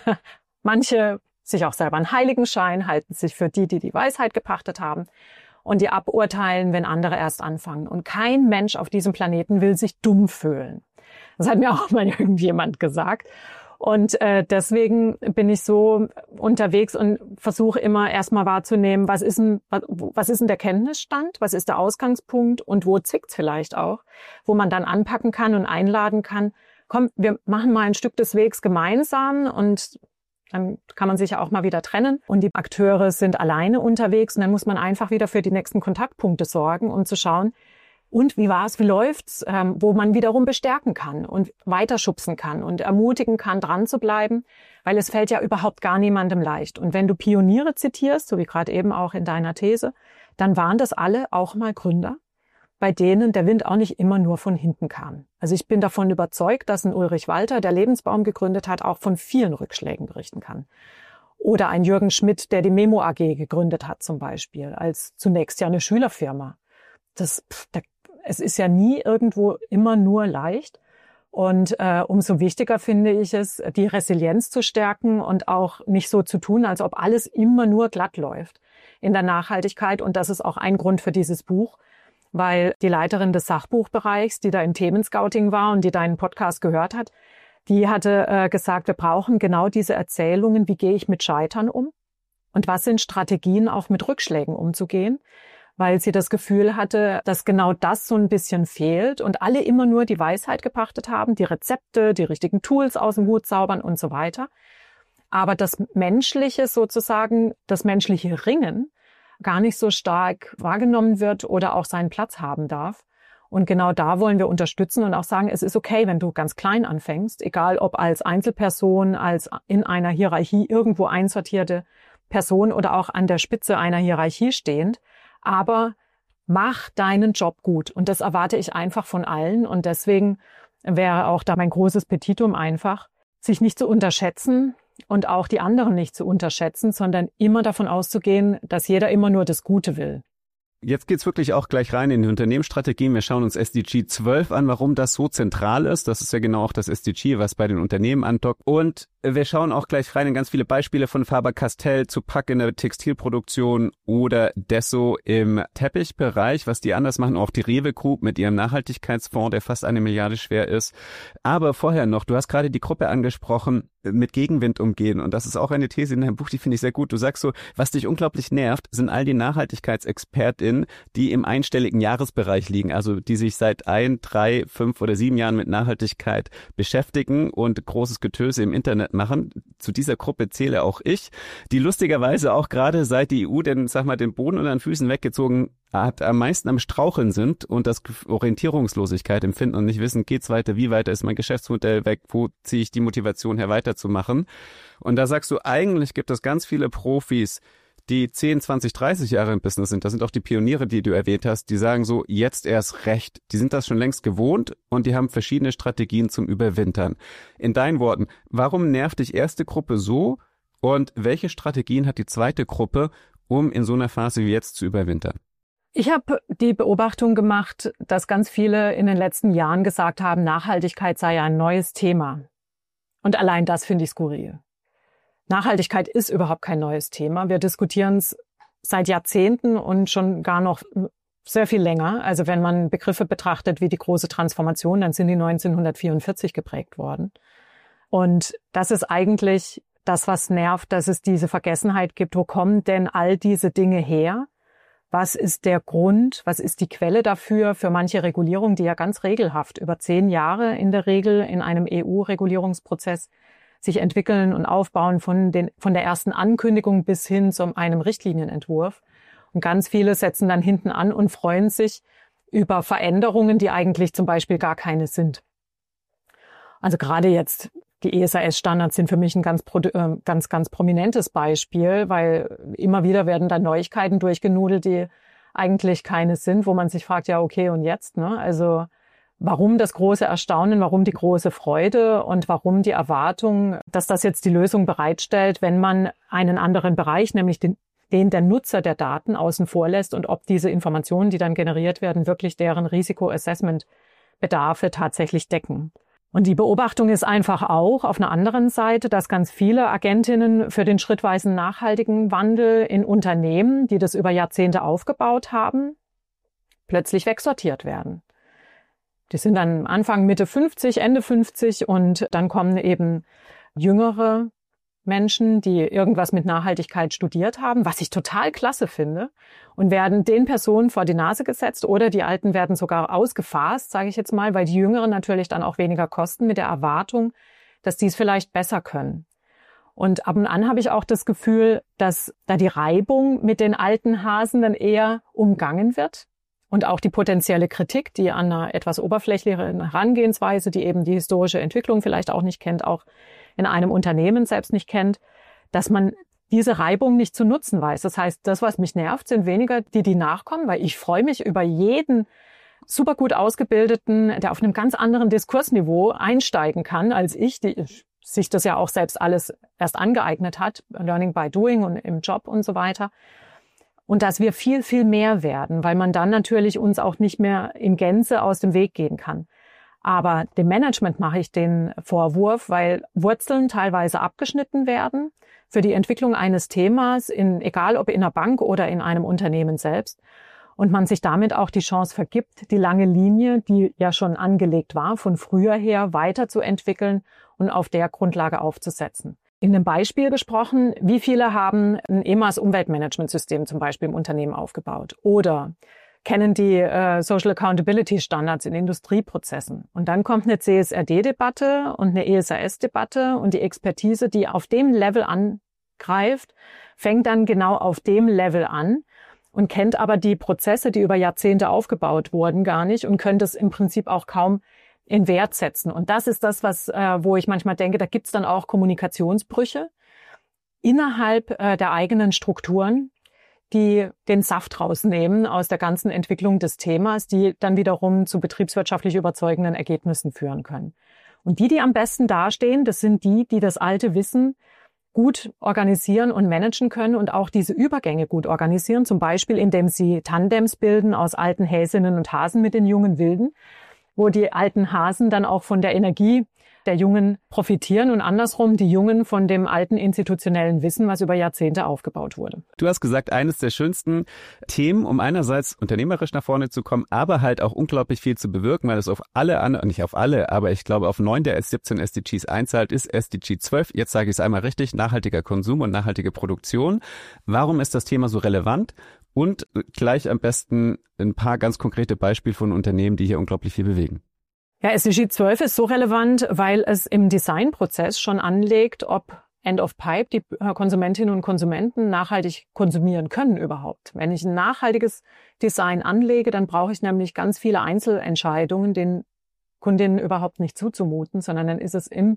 manche sich auch selber einen Heiligenschein, halten sich für die Weisheit gepachtet haben. Und die aburteilen, wenn andere erst anfangen. Und kein Mensch auf diesem Planeten will sich dumm fühlen. Das hat mir auch mal irgendjemand gesagt. Und deswegen bin ich so unterwegs und versuche immer erstmal wahrzunehmen, was ist denn der Kenntnisstand, was ist der Ausgangspunkt und wo zwickt's vielleicht auch, wo man dann anpacken kann und einladen kann. Komm, wir machen mal ein Stück des Wegs gemeinsam, und dann kann man sich ja auch mal wieder trennen und die Akteure sind alleine unterwegs und dann muss man einfach wieder für die nächsten Kontaktpunkte sorgen, um zu schauen, und wie war's, wie läuft's, wo man wiederum bestärken kann und weiterschubsen kann und ermutigen kann, dran zu bleiben, weil es fällt ja überhaupt gar niemandem leicht. Und wenn du Pioniere zitierst, so wie gerade eben auch in deiner These, dann waren das alle auch mal Gründer, bei denen der Wind auch nicht immer nur von hinten kam. Also ich bin davon überzeugt, dass ein Ulrich Walter, der Lebensbaum gegründet hat, auch von vielen Rückschlägen berichten kann. Oder ein Jürgen Schmidt, der die Memo AG gegründet hat zum Beispiel, als zunächst ja eine Schülerfirma. Es ist ja nie irgendwo immer nur leicht. Und umso wichtiger finde ich es, die Resilienz zu stärken und auch nicht so zu tun, als ob alles immer nur glatt läuft in der Nachhaltigkeit. Und das ist auch ein Grund für dieses Buch, weil die Leiterin des Sachbuchbereichs, die da im Themenscouting war und die deinen Podcast gehört hat, die hatte gesagt, wir brauchen genau diese Erzählungen, wie gehe ich mit Scheitern um und was sind Strategien, auch mit Rückschlägen umzugehen, weil sie das Gefühl hatte, dass genau das so ein bisschen fehlt und alle immer nur die Weisheit gepachtet haben, die Rezepte, die richtigen Tools aus dem Hut zaubern und so weiter. Aber das Menschliche sozusagen, das menschliche Ringen gar nicht so stark wahrgenommen wird oder auch seinen Platz haben darf. Und genau da wollen wir unterstützen und auch sagen, es ist okay, wenn du ganz klein anfängst, egal ob als Einzelperson, als in einer Hierarchie irgendwo einsortierte Person oder auch an der Spitze einer Hierarchie stehend. Aber mach deinen Job gut. Und das erwarte ich einfach von allen. Und deswegen wäre auch da mein großes Petitum einfach, sich nicht zu unterschätzen und auch die anderen nicht zu unterschätzen, sondern immer davon auszugehen, dass jeder immer nur das Gute will. Jetzt geht's wirklich auch gleich rein in die Unternehmensstrategien. Wir schauen uns SDG 12 an, warum das so zentral ist. Das ist ja genau auch das SDG, was bei den Unternehmen andockt. Und wir schauen auch gleich rein in ganz viele Beispiele von Faber-Castell zu Pack in der Textilproduktion oder Desso im Teppichbereich, was die anders machen. Auch die Rewe Group mit ihrem Nachhaltigkeitsfonds, der fast 1 Milliarde schwer ist. Aber vorher noch, du hast gerade die Gruppe angesprochen, mit Gegenwind umgehen. Und das ist auch eine These in deinem Buch, die finde ich sehr gut. Du sagst so, was dich unglaublich nervt, sind all die NachhaltigkeitsexpertInnen, die im einstelligen Jahresbereich liegen, also die sich seit 1, 3, 5 oder 7 Jahren mit Nachhaltigkeit beschäftigen und großes Getöse im Internet machen. Zu dieser Gruppe zähle auch ich, die lustigerweise auch gerade seit die EU den Boden unter den Füßen weggezogen hat, am meisten am Straucheln sind und das Orientierungslosigkeit empfinden und nicht wissen, geht's weiter, wie weiter, ist mein Geschäftsmodell weg, wo ziehe ich die Motivation her, weiterzumachen. Und da sagst du, eigentlich gibt es ganz viele Profis, die 10, 20, 30 Jahre im Business sind, das sind auch die Pioniere, die du erwähnt hast, die sagen so, jetzt erst recht. Die sind das schon längst gewohnt und die haben verschiedene Strategien zum Überwintern. In deinen Worten, warum nervt dich erste Gruppe so und welche Strategien hat die zweite Gruppe, um in so einer Phase wie jetzt zu überwintern? Ich habe die Beobachtung gemacht, dass ganz viele in den letzten Jahren gesagt haben, Nachhaltigkeit sei ja ein neues Thema. Und allein das finde ich skurril. Nachhaltigkeit ist überhaupt kein neues Thema. Wir diskutieren es seit Jahrzehnten und schon gar noch sehr viel länger. Also wenn man Begriffe betrachtet wie die große Transformation, dann sind die 1944 geprägt worden. Und das ist eigentlich das, was nervt, dass es diese Vergessenheit gibt. Wo kommen denn all diese Dinge her? Was ist der Grund? Was ist die Quelle dafür? Für manche Regulierung, die ja ganz regelhaft über 10 Jahre in der Regel in einem EU-Regulierungsprozess sich entwickeln und aufbauen von der ersten Ankündigung bis hin zu einem Richtlinienentwurf. Und ganz viele setzen dann hinten an und freuen sich über Veränderungen, die eigentlich zum Beispiel gar keine sind. Also gerade jetzt die ESRS-Standards sind für mich ein ganz prominentes Beispiel, weil immer wieder werden da Neuigkeiten durchgenudelt, die eigentlich keine sind, wo man sich fragt, ja okay, und jetzt? Ne? Also warum das große Erstaunen, warum die große Freude und warum die Erwartung, dass das jetzt die Lösung bereitstellt, wenn man einen anderen Bereich, nämlich den der Nutzer der Daten außen vor lässt und ob diese Informationen, die dann generiert werden, wirklich deren Risikoassessment-Bedarfe tatsächlich decken. Und die Beobachtung ist einfach auch auf einer anderen Seite, dass ganz viele Agentinnen für den schrittweisen nachhaltigen Wandel in Unternehmen, die das über Jahrzehnte aufgebaut haben, plötzlich wegsortiert werden. Die sind dann Anfang, Mitte 50, Ende 50 und dann kommen eben jüngere Menschen, die irgendwas mit Nachhaltigkeit studiert haben, was ich total klasse finde, und werden den Personen vor die Nase gesetzt oder die Alten werden sogar ausgefasst, sage ich jetzt mal, weil die Jüngeren natürlich dann auch weniger kosten mit der Erwartung, dass die es vielleicht besser können. Und ab und an habe ich auch das Gefühl, dass da die Reibung mit den alten Hasen dann eher umgangen wird und auch die potenzielle Kritik, die an einer etwas oberflächlicheren Herangehensweise, die eben die historische Entwicklung vielleicht auch nicht kennt, auch in einem Unternehmen selbst nicht kennt, dass man diese Reibung nicht zu nutzen weiß. Das heißt, das, was mich nervt, sind weniger die nachkommen, weil ich freue mich über jeden super gut ausgebildeten, der auf einem ganz anderen Diskursniveau einsteigen kann als ich, die sich das ja auch selbst alles erst angeeignet hat, Learning by Doing und im Job und so weiter. und dass wir viel, viel mehr werden, weil man dann natürlich uns auch nicht mehr in Gänze aus dem Weg gehen kann. Aber dem Management mache ich den Vorwurf, weil Wurzeln teilweise abgeschnitten werden für die Entwicklung eines Themas, egal ob in einer Bank oder in einem Unternehmen selbst. Und man sich damit auch die Chance vergibt, die lange Linie, die ja schon angelegt war, von früher her weiterzuentwickeln und auf der Grundlage aufzusetzen. In dem Beispiel gesprochen, wie viele haben ein EMAS-Umweltmanagementsystem zum Beispiel im Unternehmen aufgebaut oder kennen die Social Accountability Standards in Industrieprozessen. Und dann kommt eine CSRD-Debatte und eine ESRS-Debatte und die Expertise, die auf dem Level angreift, fängt dann genau auf dem Level an und kennt aber die Prozesse, die über Jahrzehnte aufgebaut wurden, gar nicht und könnte es im Prinzip auch kaum in Wert setzen. Und das ist das, wo ich manchmal denke, da gibt's dann auch Kommunikationsbrüche innerhalb der eigenen Strukturen, die den Saft rausnehmen aus der ganzen Entwicklung des Themas, die dann wiederum zu betriebswirtschaftlich überzeugenden Ergebnissen führen können. Und die am besten dastehen, das sind die das alte Wissen gut organisieren und managen können und auch diese Übergänge gut organisieren, zum Beispiel indem sie Tandems bilden aus alten Häsinnen und Hasen mit den jungen Wilden, wo die alten Hasen dann auch von der Energie der Jungen profitieren und andersrum die Jungen von dem alten institutionellen Wissen, was über Jahrzehnte aufgebaut wurde. Du hast gesagt, eines der schönsten Themen, um einerseits unternehmerisch nach vorne zu kommen, aber halt auch unglaublich viel zu bewirken, weil es auf alle, nicht auf alle, aber ich glaube auf 9 der 17 SDGs einzahlt, ist SDG 12. Jetzt sage ich es einmal richtig, nachhaltiger Konsum und nachhaltige Produktion. Warum ist das Thema so relevant? Und gleich am besten ein paar ganz konkrete Beispiele von Unternehmen, die hier unglaublich viel bewegen. Ja, SDG 12 ist so relevant, weil es im Designprozess schon anlegt, ob End of Pipe die Konsumentinnen und Konsumenten nachhaltig konsumieren können überhaupt. Wenn ich ein nachhaltiges Design anlege, dann brauche ich nämlich ganz viele Einzelentscheidungen, den Kundinnen überhaupt nicht zuzumuten, sondern dann ist es im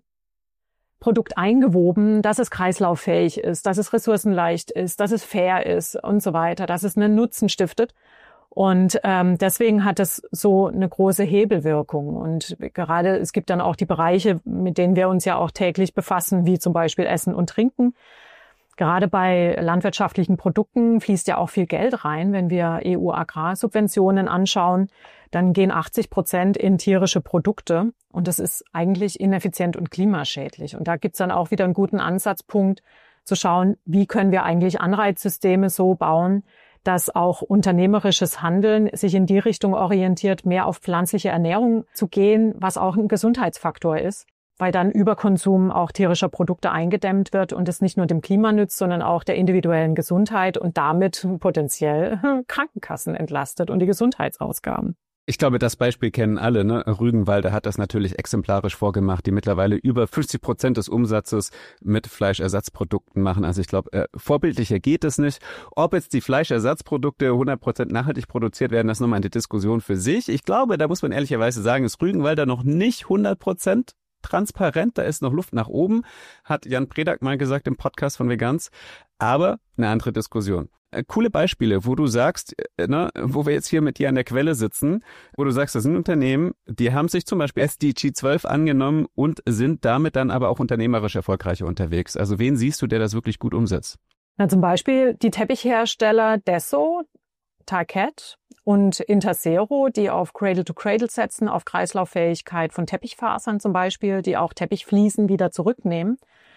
Produkt eingewoben, dass es kreislauffähig ist, dass es ressourcenleicht ist, dass es fair ist und so weiter, dass es einen Nutzen stiftet. Und deswegen hat es so eine große Hebelwirkung. Und gerade es gibt dann auch die Bereiche, mit denen wir uns ja auch täglich befassen, wie zum Beispiel Essen und Trinken. Gerade bei landwirtschaftlichen Produkten fließt ja auch viel Geld rein. Wenn wir EU-Agrarsubventionen anschauen, dann gehen 80% in tierische Produkte. Und das ist eigentlich ineffizient und klimaschädlich. Und da gibt's dann auch wieder einen guten Ansatzpunkt zu schauen, wie können wir eigentlich Anreizsysteme so bauen, dass auch unternehmerisches Handeln sich in die Richtung orientiert, mehr auf pflanzliche Ernährung zu gehen, was auch ein Gesundheitsfaktor ist, weil dann Überkonsum auch tierischer Produkte eingedämmt wird und es nicht nur dem Klima nützt, sondern auch der individuellen Gesundheit und damit potenziell Krankenkassen entlastet und die Gesundheitsausgaben. Ich glaube, das Beispiel kennen alle, ne? Rügenwalder hat das natürlich exemplarisch vorgemacht, die mittlerweile über 50% des Umsatzes mit Fleischersatzprodukten machen. Also ich glaube, vorbildlicher geht es nicht. Ob jetzt die Fleischersatzprodukte 100% nachhaltig produziert werden, das ist nochmal eine Diskussion für sich. Ich glaube, da muss man ehrlicherweise sagen, ist Rügenwalder noch nicht 100% transparent, da ist noch Luft nach oben, hat Jan Predak mal gesagt im Podcast von Veganz, aber eine andere Diskussion. Coole Beispiele, wo du sagst, wo wir jetzt hier mit dir an der Quelle sitzen, wo du sagst, das sind Unternehmen, die haben sich zum Beispiel SDG 12 angenommen und sind damit dann aber auch unternehmerisch erfolgreicher unterwegs. Also wen siehst du, der das wirklich gut umsetzt? Na, zum Beispiel die Teppichhersteller Desso, Tarkett und Interzero, die auf Cradle-to-Cradle setzen, auf Kreislauffähigkeit von Teppichfasern zum Beispiel, die auch Teppichfliesen wieder zurücknehmen,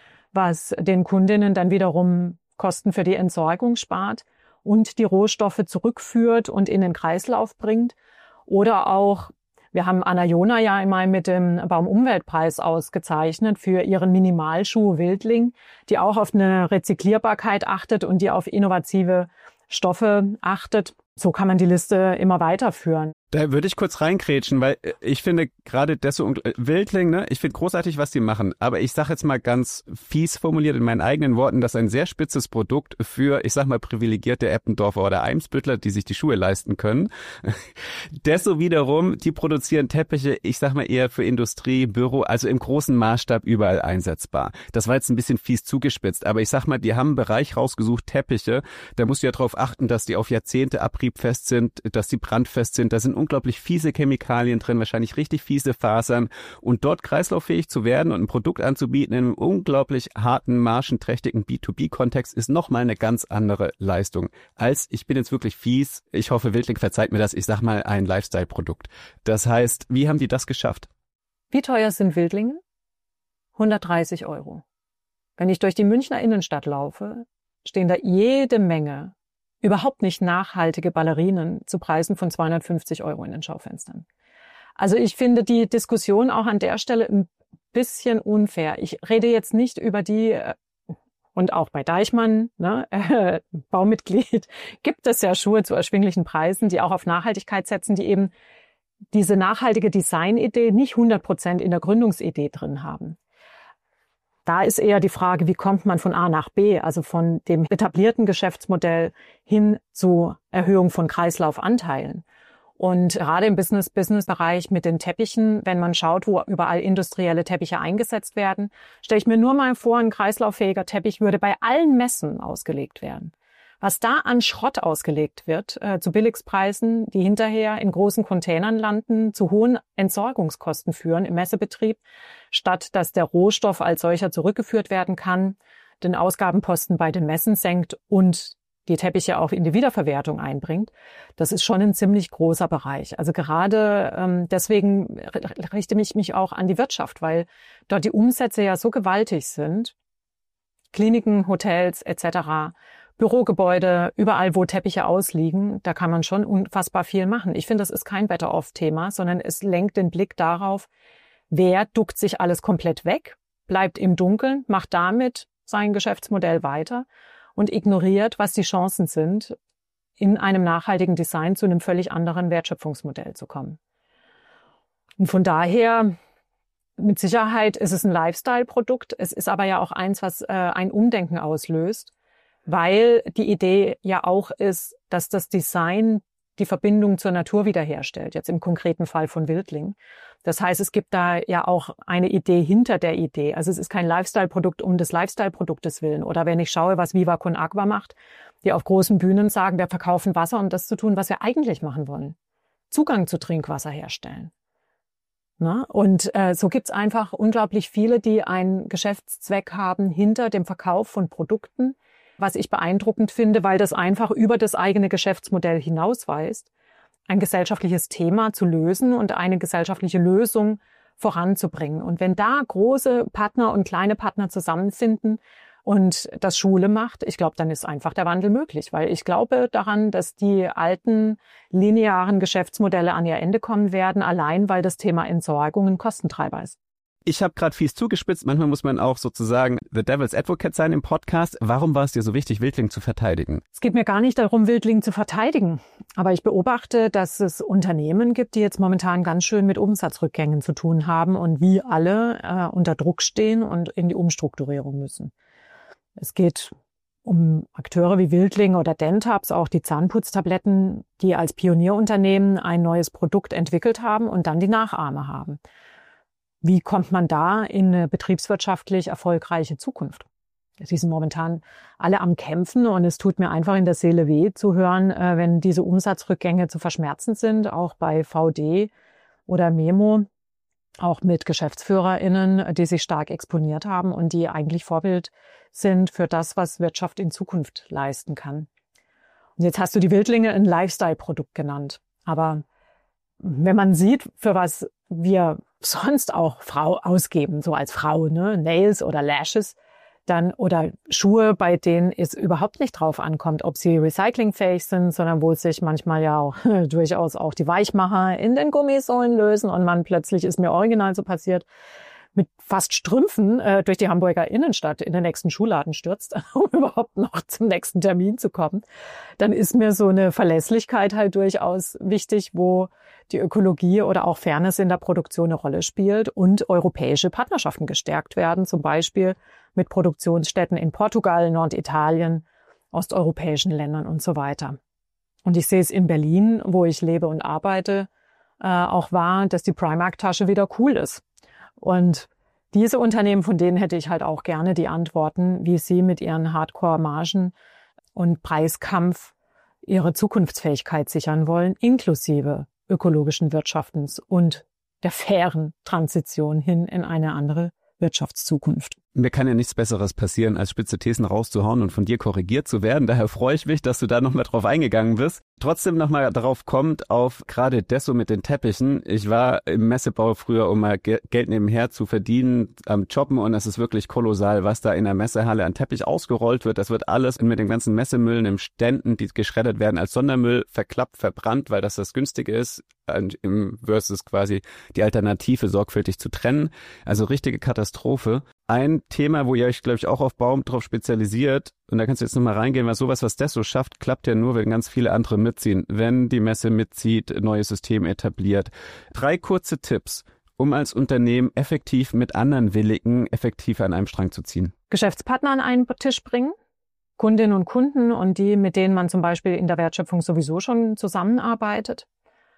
was den Kundinnen dann wiederum Kosten für die Entsorgung spart und die Rohstoffe zurückführt und in den Kreislauf bringt. Oder auch, wir haben Anna-Jona ja einmal mit dem Baumumweltpreis ausgezeichnet für ihren Minimalschuh Wildling, die auch auf eine Rezyklierbarkeit achtet und die auf innovative Stoffe achtet. So kann man die Liste immer weiterführen. Da würde ich kurz reinkrätschen, weil ich finde gerade Desso und Wildling, ne, ich finde großartig, was die machen. Aber ich sage jetzt mal ganz fies formuliert in meinen eigenen Worten, das ist ein sehr spitzes Produkt für, ich sag mal, privilegierte Eppendorfer oder Eimsbüttler, die sich die Schuhe leisten können. Desso wiederum, die produzieren Teppiche, ich sag mal eher für Industrie, Büro, also im großen Maßstab überall einsetzbar. Das war jetzt ein bisschen fies zugespitzt, aber ich sag mal, die haben einen Bereich rausgesucht, Teppiche. Da musst du ja darauf achten, dass die auf Jahrzehnte abriebfest sind, dass die brandfest sind. Da sind sind unglaublich fiese Chemikalien drin, wahrscheinlich richtig fiese Fasern. Und dort kreislauffähig zu werden und ein Produkt anzubieten in einem unglaublich harten, margenträchtigen B2B-Kontext ist nochmal eine ganz andere Leistung als, ich bin jetzt wirklich fies, ich hoffe, Wildling verzeiht mir das, ich sag mal, ein Lifestyle-Produkt. Das heißt, wie haben die das geschafft? Wie teuer sind Wildlinge? 130 €. Wenn ich durch die Münchner Innenstadt laufe, stehen da jede Menge überhaupt nicht nachhaltige Ballerinen zu Preisen von 250 € in den Schaufenstern. Also ich finde die Diskussion auch an der Stelle ein bisschen unfair. Ich rede jetzt nicht über die, und auch bei Deichmann, Baumitglied, gibt es ja Schuhe zu erschwinglichen Preisen, die auch auf Nachhaltigkeit setzen, die eben diese nachhaltige Designidee nicht 100% in der Gründungsidee drin haben. Da ist eher die Frage, wie kommt man von A nach B, also von dem etablierten Geschäftsmodell hin zu Erhöhung von Kreislaufanteilen. Und gerade im Business-Bereich mit den Teppichen, wenn man schaut, wo überall industrielle Teppiche eingesetzt werden, stelle ich mir nur mal vor, ein kreislauffähiger Teppich würde bei allen Messen ausgelegt werden. Was da an Schrott ausgelegt wird, zu Billigpreisen, die hinterher in großen Containern landen, zu hohen Entsorgungskosten führen im Messebetrieb, statt dass der Rohstoff als solcher zurückgeführt werden kann, den Ausgabenposten bei den Messen senkt und die Teppiche auch in die Wiederverwertung einbringt. Das ist schon ein ziemlich großer Bereich. Also gerade deswegen richte ich mich auch an die Wirtschaft, weil dort die Umsätze ja so gewaltig sind. Kliniken, Hotels etc., Bürogebäude, überall, wo Teppiche ausliegen, da kann man schon unfassbar viel machen. Ich finde, das ist kein Better-off-Thema, sondern es lenkt den Blick darauf, wer duckt sich alles komplett weg, bleibt im Dunkeln, macht damit sein Geschäftsmodell weiter und ignoriert, was die Chancen sind, in einem nachhaltigen Design zu einem völlig anderen Wertschöpfungsmodell zu kommen. Und von daher, mit Sicherheit ist es ein Lifestyle-Produkt. Es ist aber ja auch eins, was ein Umdenken auslöst, weil die Idee ja auch ist, dass das Design die Verbindung zur Natur wiederherstellt, jetzt im konkreten Fall von Wildling. Das heißt, es gibt da ja auch eine Idee hinter der Idee. Also es ist kein Lifestyle-Produkt um des Lifestyle-Produktes willen. Oder wenn ich schaue, was Viva Con Agua macht, die auf großen Bühnen sagen, wir verkaufen Wasser, um das zu tun, was wir eigentlich machen wollen. Zugang zu Trinkwasser herstellen. Na? Und so gibt's einfach unglaublich viele, die einen Geschäftszweck haben hinter dem Verkauf von Produkten, was ich beeindruckend finde, weil das einfach über das eigene Geschäftsmodell hinausweist, ein gesellschaftliches Thema zu lösen und eine gesellschaftliche Lösung voranzubringen. Und wenn da große Partner und kleine Partner zusammenfinden und das Schule macht, ich glaube, dann ist einfach der Wandel möglich, weil ich glaube daran, dass die alten linearen Geschäftsmodelle an ihr Ende kommen werden, allein weil das Thema Entsorgung ein Kostentreiber ist. Ich habe gerade fies zugespitzt, manchmal muss man auch sozusagen the devil's advocate sein im Podcast. Warum war es dir so wichtig, Wildling zu verteidigen? Es geht mir gar nicht darum, Wildling zu verteidigen. Aber ich beobachte, dass es Unternehmen gibt, die jetzt momentan ganz schön mit Umsatzrückgängen zu tun haben und wie alle unter Druck stehen und in die Umstrukturierung müssen. Es geht um Akteure wie Wildling oder Dentabs, auch die Zahnputztabletten, die als Pionierunternehmen ein neues Produkt entwickelt haben und dann die Nachahmer haben. Wie kommt man da in eine betriebswirtschaftlich erfolgreiche Zukunft? Sie sind momentan alle am Kämpfen und es tut mir einfach in der Seele weh zu hören, wenn diese Umsatzrückgänge zu verschmerzen sind, auch bei VD oder Memo, auch mit GeschäftsführerInnen, die sich stark exponiert haben und die eigentlich Vorbild sind für das, was Wirtschaft in Zukunft leisten kann. Und jetzt hast du die Wildlinge ein Lifestyle-Produkt genannt. Aber wenn man sieht, für was wir sonst auch Frau ausgeben, so als Frau, ne, Nails oder Lashes, dann oder Schuhe, bei denen es überhaupt nicht drauf ankommt, ob sie recyclingfähig sind, sondern wo sich manchmal ja auch durchaus auch die Weichmacher in den Gummisohlen lösen und man plötzlich, ist mir original so passiert, mit fast Strümpfen durch die Hamburger Innenstadt in den nächsten Schuhladen stürzt, um überhaupt noch zum nächsten Termin zu kommen, dann ist mir so eine Verlässlichkeit halt durchaus wichtig, wo die Ökologie oder auch Fairness in der Produktion eine Rolle spielt und europäische Partnerschaften gestärkt werden, zum Beispiel mit Produktionsstätten in Portugal, Norditalien, osteuropäischen Ländern und so weiter. Und ich sehe es in Berlin, wo ich lebe und arbeite, auch wahr, dass die Primark-Tasche wieder cool ist. Und diese Unternehmen, von denen hätte ich halt auch gerne die Antworten, wie sie mit ihren Hardcore-Margen und Preiskampf ihre Zukunftsfähigkeit sichern wollen, inklusive ökologischen Wirtschaftens und der fairen Transition hin in eine andere Wirtschaftszukunft. Mir kann ja nichts Besseres passieren, als spitze Thesen rauszuhauen und von dir korrigiert zu werden. Daher freue ich mich, dass du da nochmal drauf eingegangen bist. Trotzdem nochmal darauf kommt, auf gerade Desso mit den Teppichen. Ich war im Messebau früher, um mal Geld nebenher zu verdienen, am Jobben, und es ist wirklich kolossal, was da in der Messehalle an Teppich ausgerollt wird. Das wird alles mit den ganzen Messemüllen im Ständen, die geschreddert werden, als Sondermüll verklappt, verbrannt, weil das Günstige ist, versus quasi die Alternative sorgfältig zu trennen. Also richtige Katastrophe. Ein Thema, wo ihr euch, glaube ich, auch auf Baum drauf spezialisiert, und da kannst du jetzt nochmal reingehen, weil sowas, was Desso schafft, klappt ja nur, wenn ganz viele andere mitziehen. Wenn die Messe mitzieht, neues System etabliert. 3 kurze Tipps, um als Unternehmen effektiv mit anderen Willigen effektiv an einem Strang zu ziehen. Geschäftspartner an einen Tisch bringen, Kundinnen und Kunden und die, mit denen man zum Beispiel in der Wertschöpfung sowieso schon zusammenarbeitet.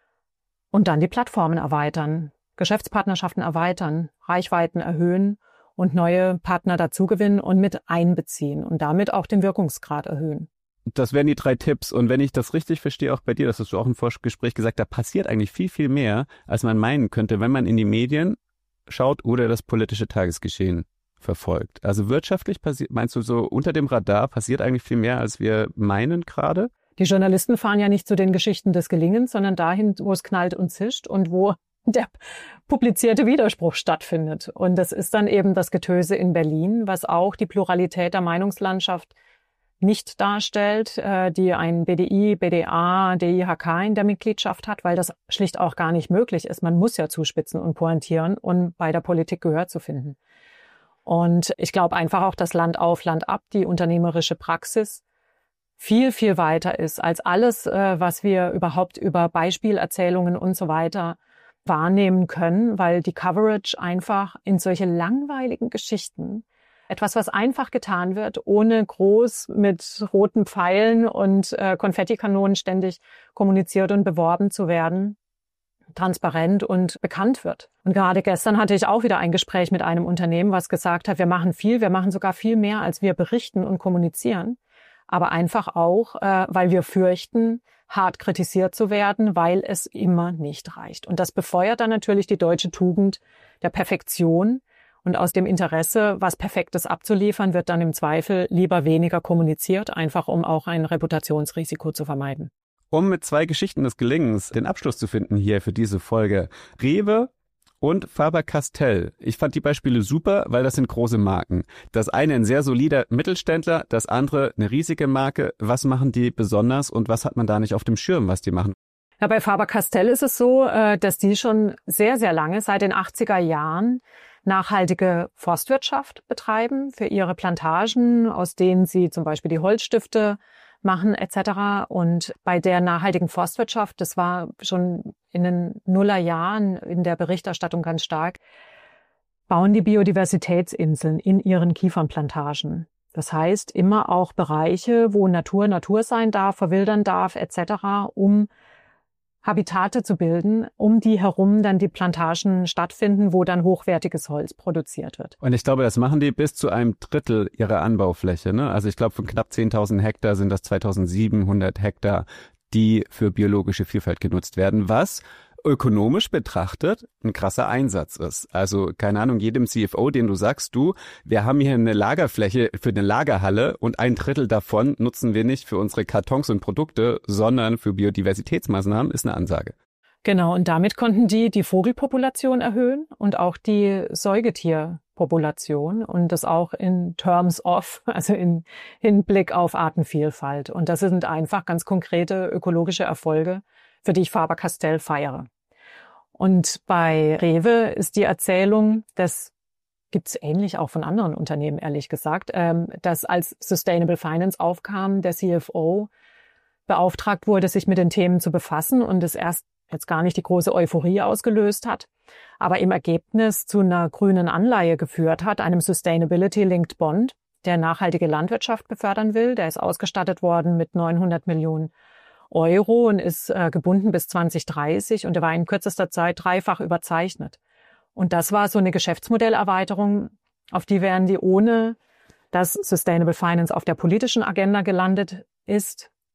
Und dann die Plattformen erweitern, Geschäftspartnerschaften erweitern, Reichweiten erhöhen und neue Partner dazugewinnen und mit einbeziehen und damit auch den Wirkungsgrad erhöhen. Das wären die 3 Tipps. Und wenn ich das richtig verstehe, auch bei dir, das hast du auch im Vorgespräch gesagt, da passiert eigentlich viel, viel mehr, als man meinen könnte, wenn man in die Medien schaut oder das politische Tagesgeschehen verfolgt. Also wirtschaftlich meinst du, so unter dem Radar passiert eigentlich viel mehr, als wir meinen gerade? Die Journalisten fahren ja nicht zu den Geschichten des Gelingens, sondern dahin, wo es knallt und zischt und wo der publizierte Widerspruch stattfindet. Und das ist dann eben das Getöse in Berlin, was auch die Pluralität der Meinungslandschaft nicht darstellt, die ein BDI, BDA, DIHK in der Mitgliedschaft hat, weil das schlicht auch gar nicht möglich ist. Man muss ja zuspitzen und pointieren, um bei der Politik Gehör zu finden. Und ich glaube einfach auch, dass Land auf, Land ab, die unternehmerische Praxis viel, viel weiter ist als alles, was wir überhaupt über Beispielerzählungen und so weiter wahrnehmen können, weil die Coverage einfach in solche langweiligen Geschichten, etwas, was einfach getan wird, ohne groß mit roten Pfeilen und Konfettikanonen ständig kommuniziert und beworben zu werden, transparent und bekannt wird. Und gerade gestern hatte ich auch wieder ein Gespräch mit einem Unternehmen, was gesagt hat, wir machen sogar viel mehr, als wir berichten und kommunizieren. Aber einfach auch, weil wir fürchten, hart kritisiert zu werden, weil es immer nicht reicht. Und das befeuert dann natürlich die deutsche Tugend der Perfektion. Und aus dem Interesse, was Perfektes abzuliefern, wird dann im Zweifel lieber weniger kommuniziert, einfach um auch ein Reputationsrisiko zu vermeiden. Um mit 2 Geschichten des Gelingens den Abschluss zu finden hier für diese Folge. Rewe und Faber-Castell. Ich fand die Beispiele super, weil das sind große Marken. Das eine ein sehr solider Mittelständler, das andere eine riesige Marke. Was machen die besonders und was hat man da nicht auf dem Schirm, was die machen? Ja, bei Faber-Castell ist es so, dass die schon sehr, sehr lange, seit den 80er Jahren, nachhaltige Forstwirtschaft betreiben für ihre Plantagen, aus denen sie zum Beispiel die Holzstifte machen etc. Und bei der nachhaltigen Forstwirtschaft, das war schon in den Nullerjahren in der Berichterstattung ganz stark, bauen die Biodiversitätsinseln in ihren Kiefernplantagen. Das heißt, immer auch Bereiche, wo Natur Natur sein darf, verwildern darf etc., um Habitate zu bilden, um die herum dann die Plantagen stattfinden, wo dann hochwertiges Holz produziert wird. Und ich glaube, das machen die bis zu einem Drittel ihrer Anbaufläche, ne? Also ich glaube, von knapp 10.000 Hektar sind das 2.700 Hektar, die für biologische Vielfalt genutzt werden, was ökonomisch betrachtet ein krasser Einsatz ist. Also, keine Ahnung, jedem CFO, den du sagst, wir haben hier eine Lagerfläche für eine Lagerhalle und 1/3 davon nutzen wir nicht für unsere Kartons und Produkte, sondern für Biodiversitätsmaßnahmen, ist eine Ansage. Genau, und damit konnten die Vogelpopulation erhöhen und auch die Säugetierpopulation und das auch in terms of, also in Hinblick auf Artenvielfalt. Und das sind einfach ganz konkrete ökologische Erfolge, für die ich Faber-Castell feiere. Und bei Rewe ist die Erzählung, das gibt's ähnlich auch von anderen Unternehmen, ehrlich gesagt, dass als Sustainable Finance aufkam, der CFO beauftragt wurde, sich mit den Themen zu befassen und es erst jetzt gar nicht die große Euphorie ausgelöst hat, aber im Ergebnis zu einer grünen Anleihe geführt hat, einem Sustainability-Linked Bond, der nachhaltige Landwirtschaft befördern will. Der ist ausgestattet worden mit 900 Millionen Euro und ist gebunden bis 2030 und er war in kürzester Zeit 3-fach überzeichnet. Und das war so eine Geschäftsmodellerweiterung, auf die wären die, ohne dass Sustainable Finance auf der politischen Agenda gelandet ist,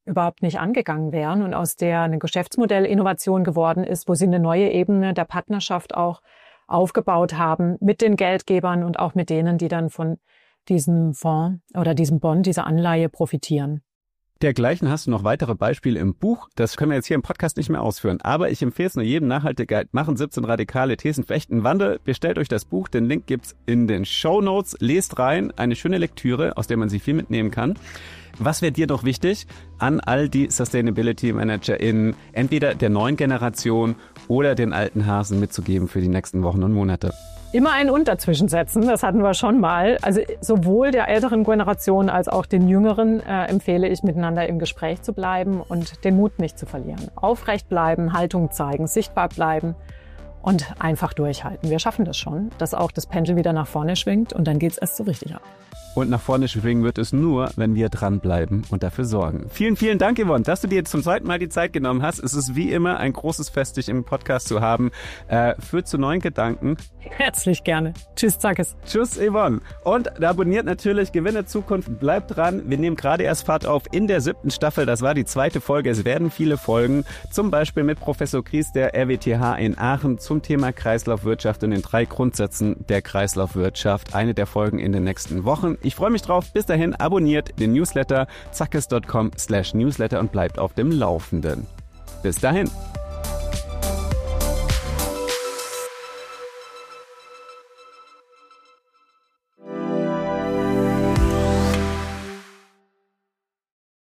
überhaupt nicht angegangen wären und aus der eine Geschäftsmodellinnovation geworden ist, wo sie eine neue Ebene der Partnerschaft auch aufgebaut haben mit den Geldgebern und auch mit denen, die dann von diesem Fonds oder diesem Bond, dieser Anleihe profitieren. Dergleichen hast du noch weitere Beispiele im Buch. Das können wir jetzt hier im Podcast nicht mehr ausführen. Aber ich empfehle es nur jedem: Nachhaltigkeit machen, 17 radikale Thesen für echten Wandel. Bestellt euch das Buch. Den Link gibt's in den Shownotes. Lest rein. Eine schöne Lektüre, aus der man sich viel mitnehmen kann. Was wäre dir doch wichtig an all die Sustainability ManagerInnen, entweder der neuen Generation oder den alten Hasen mitzugeben für die nächsten Wochen und Monate? Immer ein Und dazwischen setzen, das hatten wir schon mal. Also sowohl der älteren Generation als auch den jüngeren empfehle ich, miteinander im Gespräch zu bleiben und den Mut nicht zu verlieren. Aufrecht bleiben, Haltung zeigen, sichtbar bleiben und einfach durchhalten. Wir schaffen das schon, dass auch das Pendel wieder nach vorne schwingt und dann geht's erst so richtig ab. Und nach vorne schwingen wird es nur, wenn wir dranbleiben und dafür sorgen. Vielen, vielen Dank, Yvonne, dass du dir zum zweiten Mal die Zeit genommen hast. Es ist wie immer ein großes Fest, dich im Podcast zu haben. Führt zu neuen Gedanken. Herzlich gerne. Tschüss, Zackes. Tschüss, Yvonne. Und abonniert natürlich Gewinne Zukunft. Bleibt dran. Wir nehmen gerade erst Fahrt auf in der 7. Staffel. Das war die 2. Folge. Es werden viele Folgen. Zum Beispiel mit Professor Kries der RWTH in Aachen zum Thema Kreislaufwirtschaft und den 3 Grundsätzen der Kreislaufwirtschaft. Eine der Folgen in den nächsten Wochen. Ich freue mich drauf. Bis dahin abonniert den Newsletter zackes.com/newsletter und bleibt auf dem Laufenden. Bis dahin.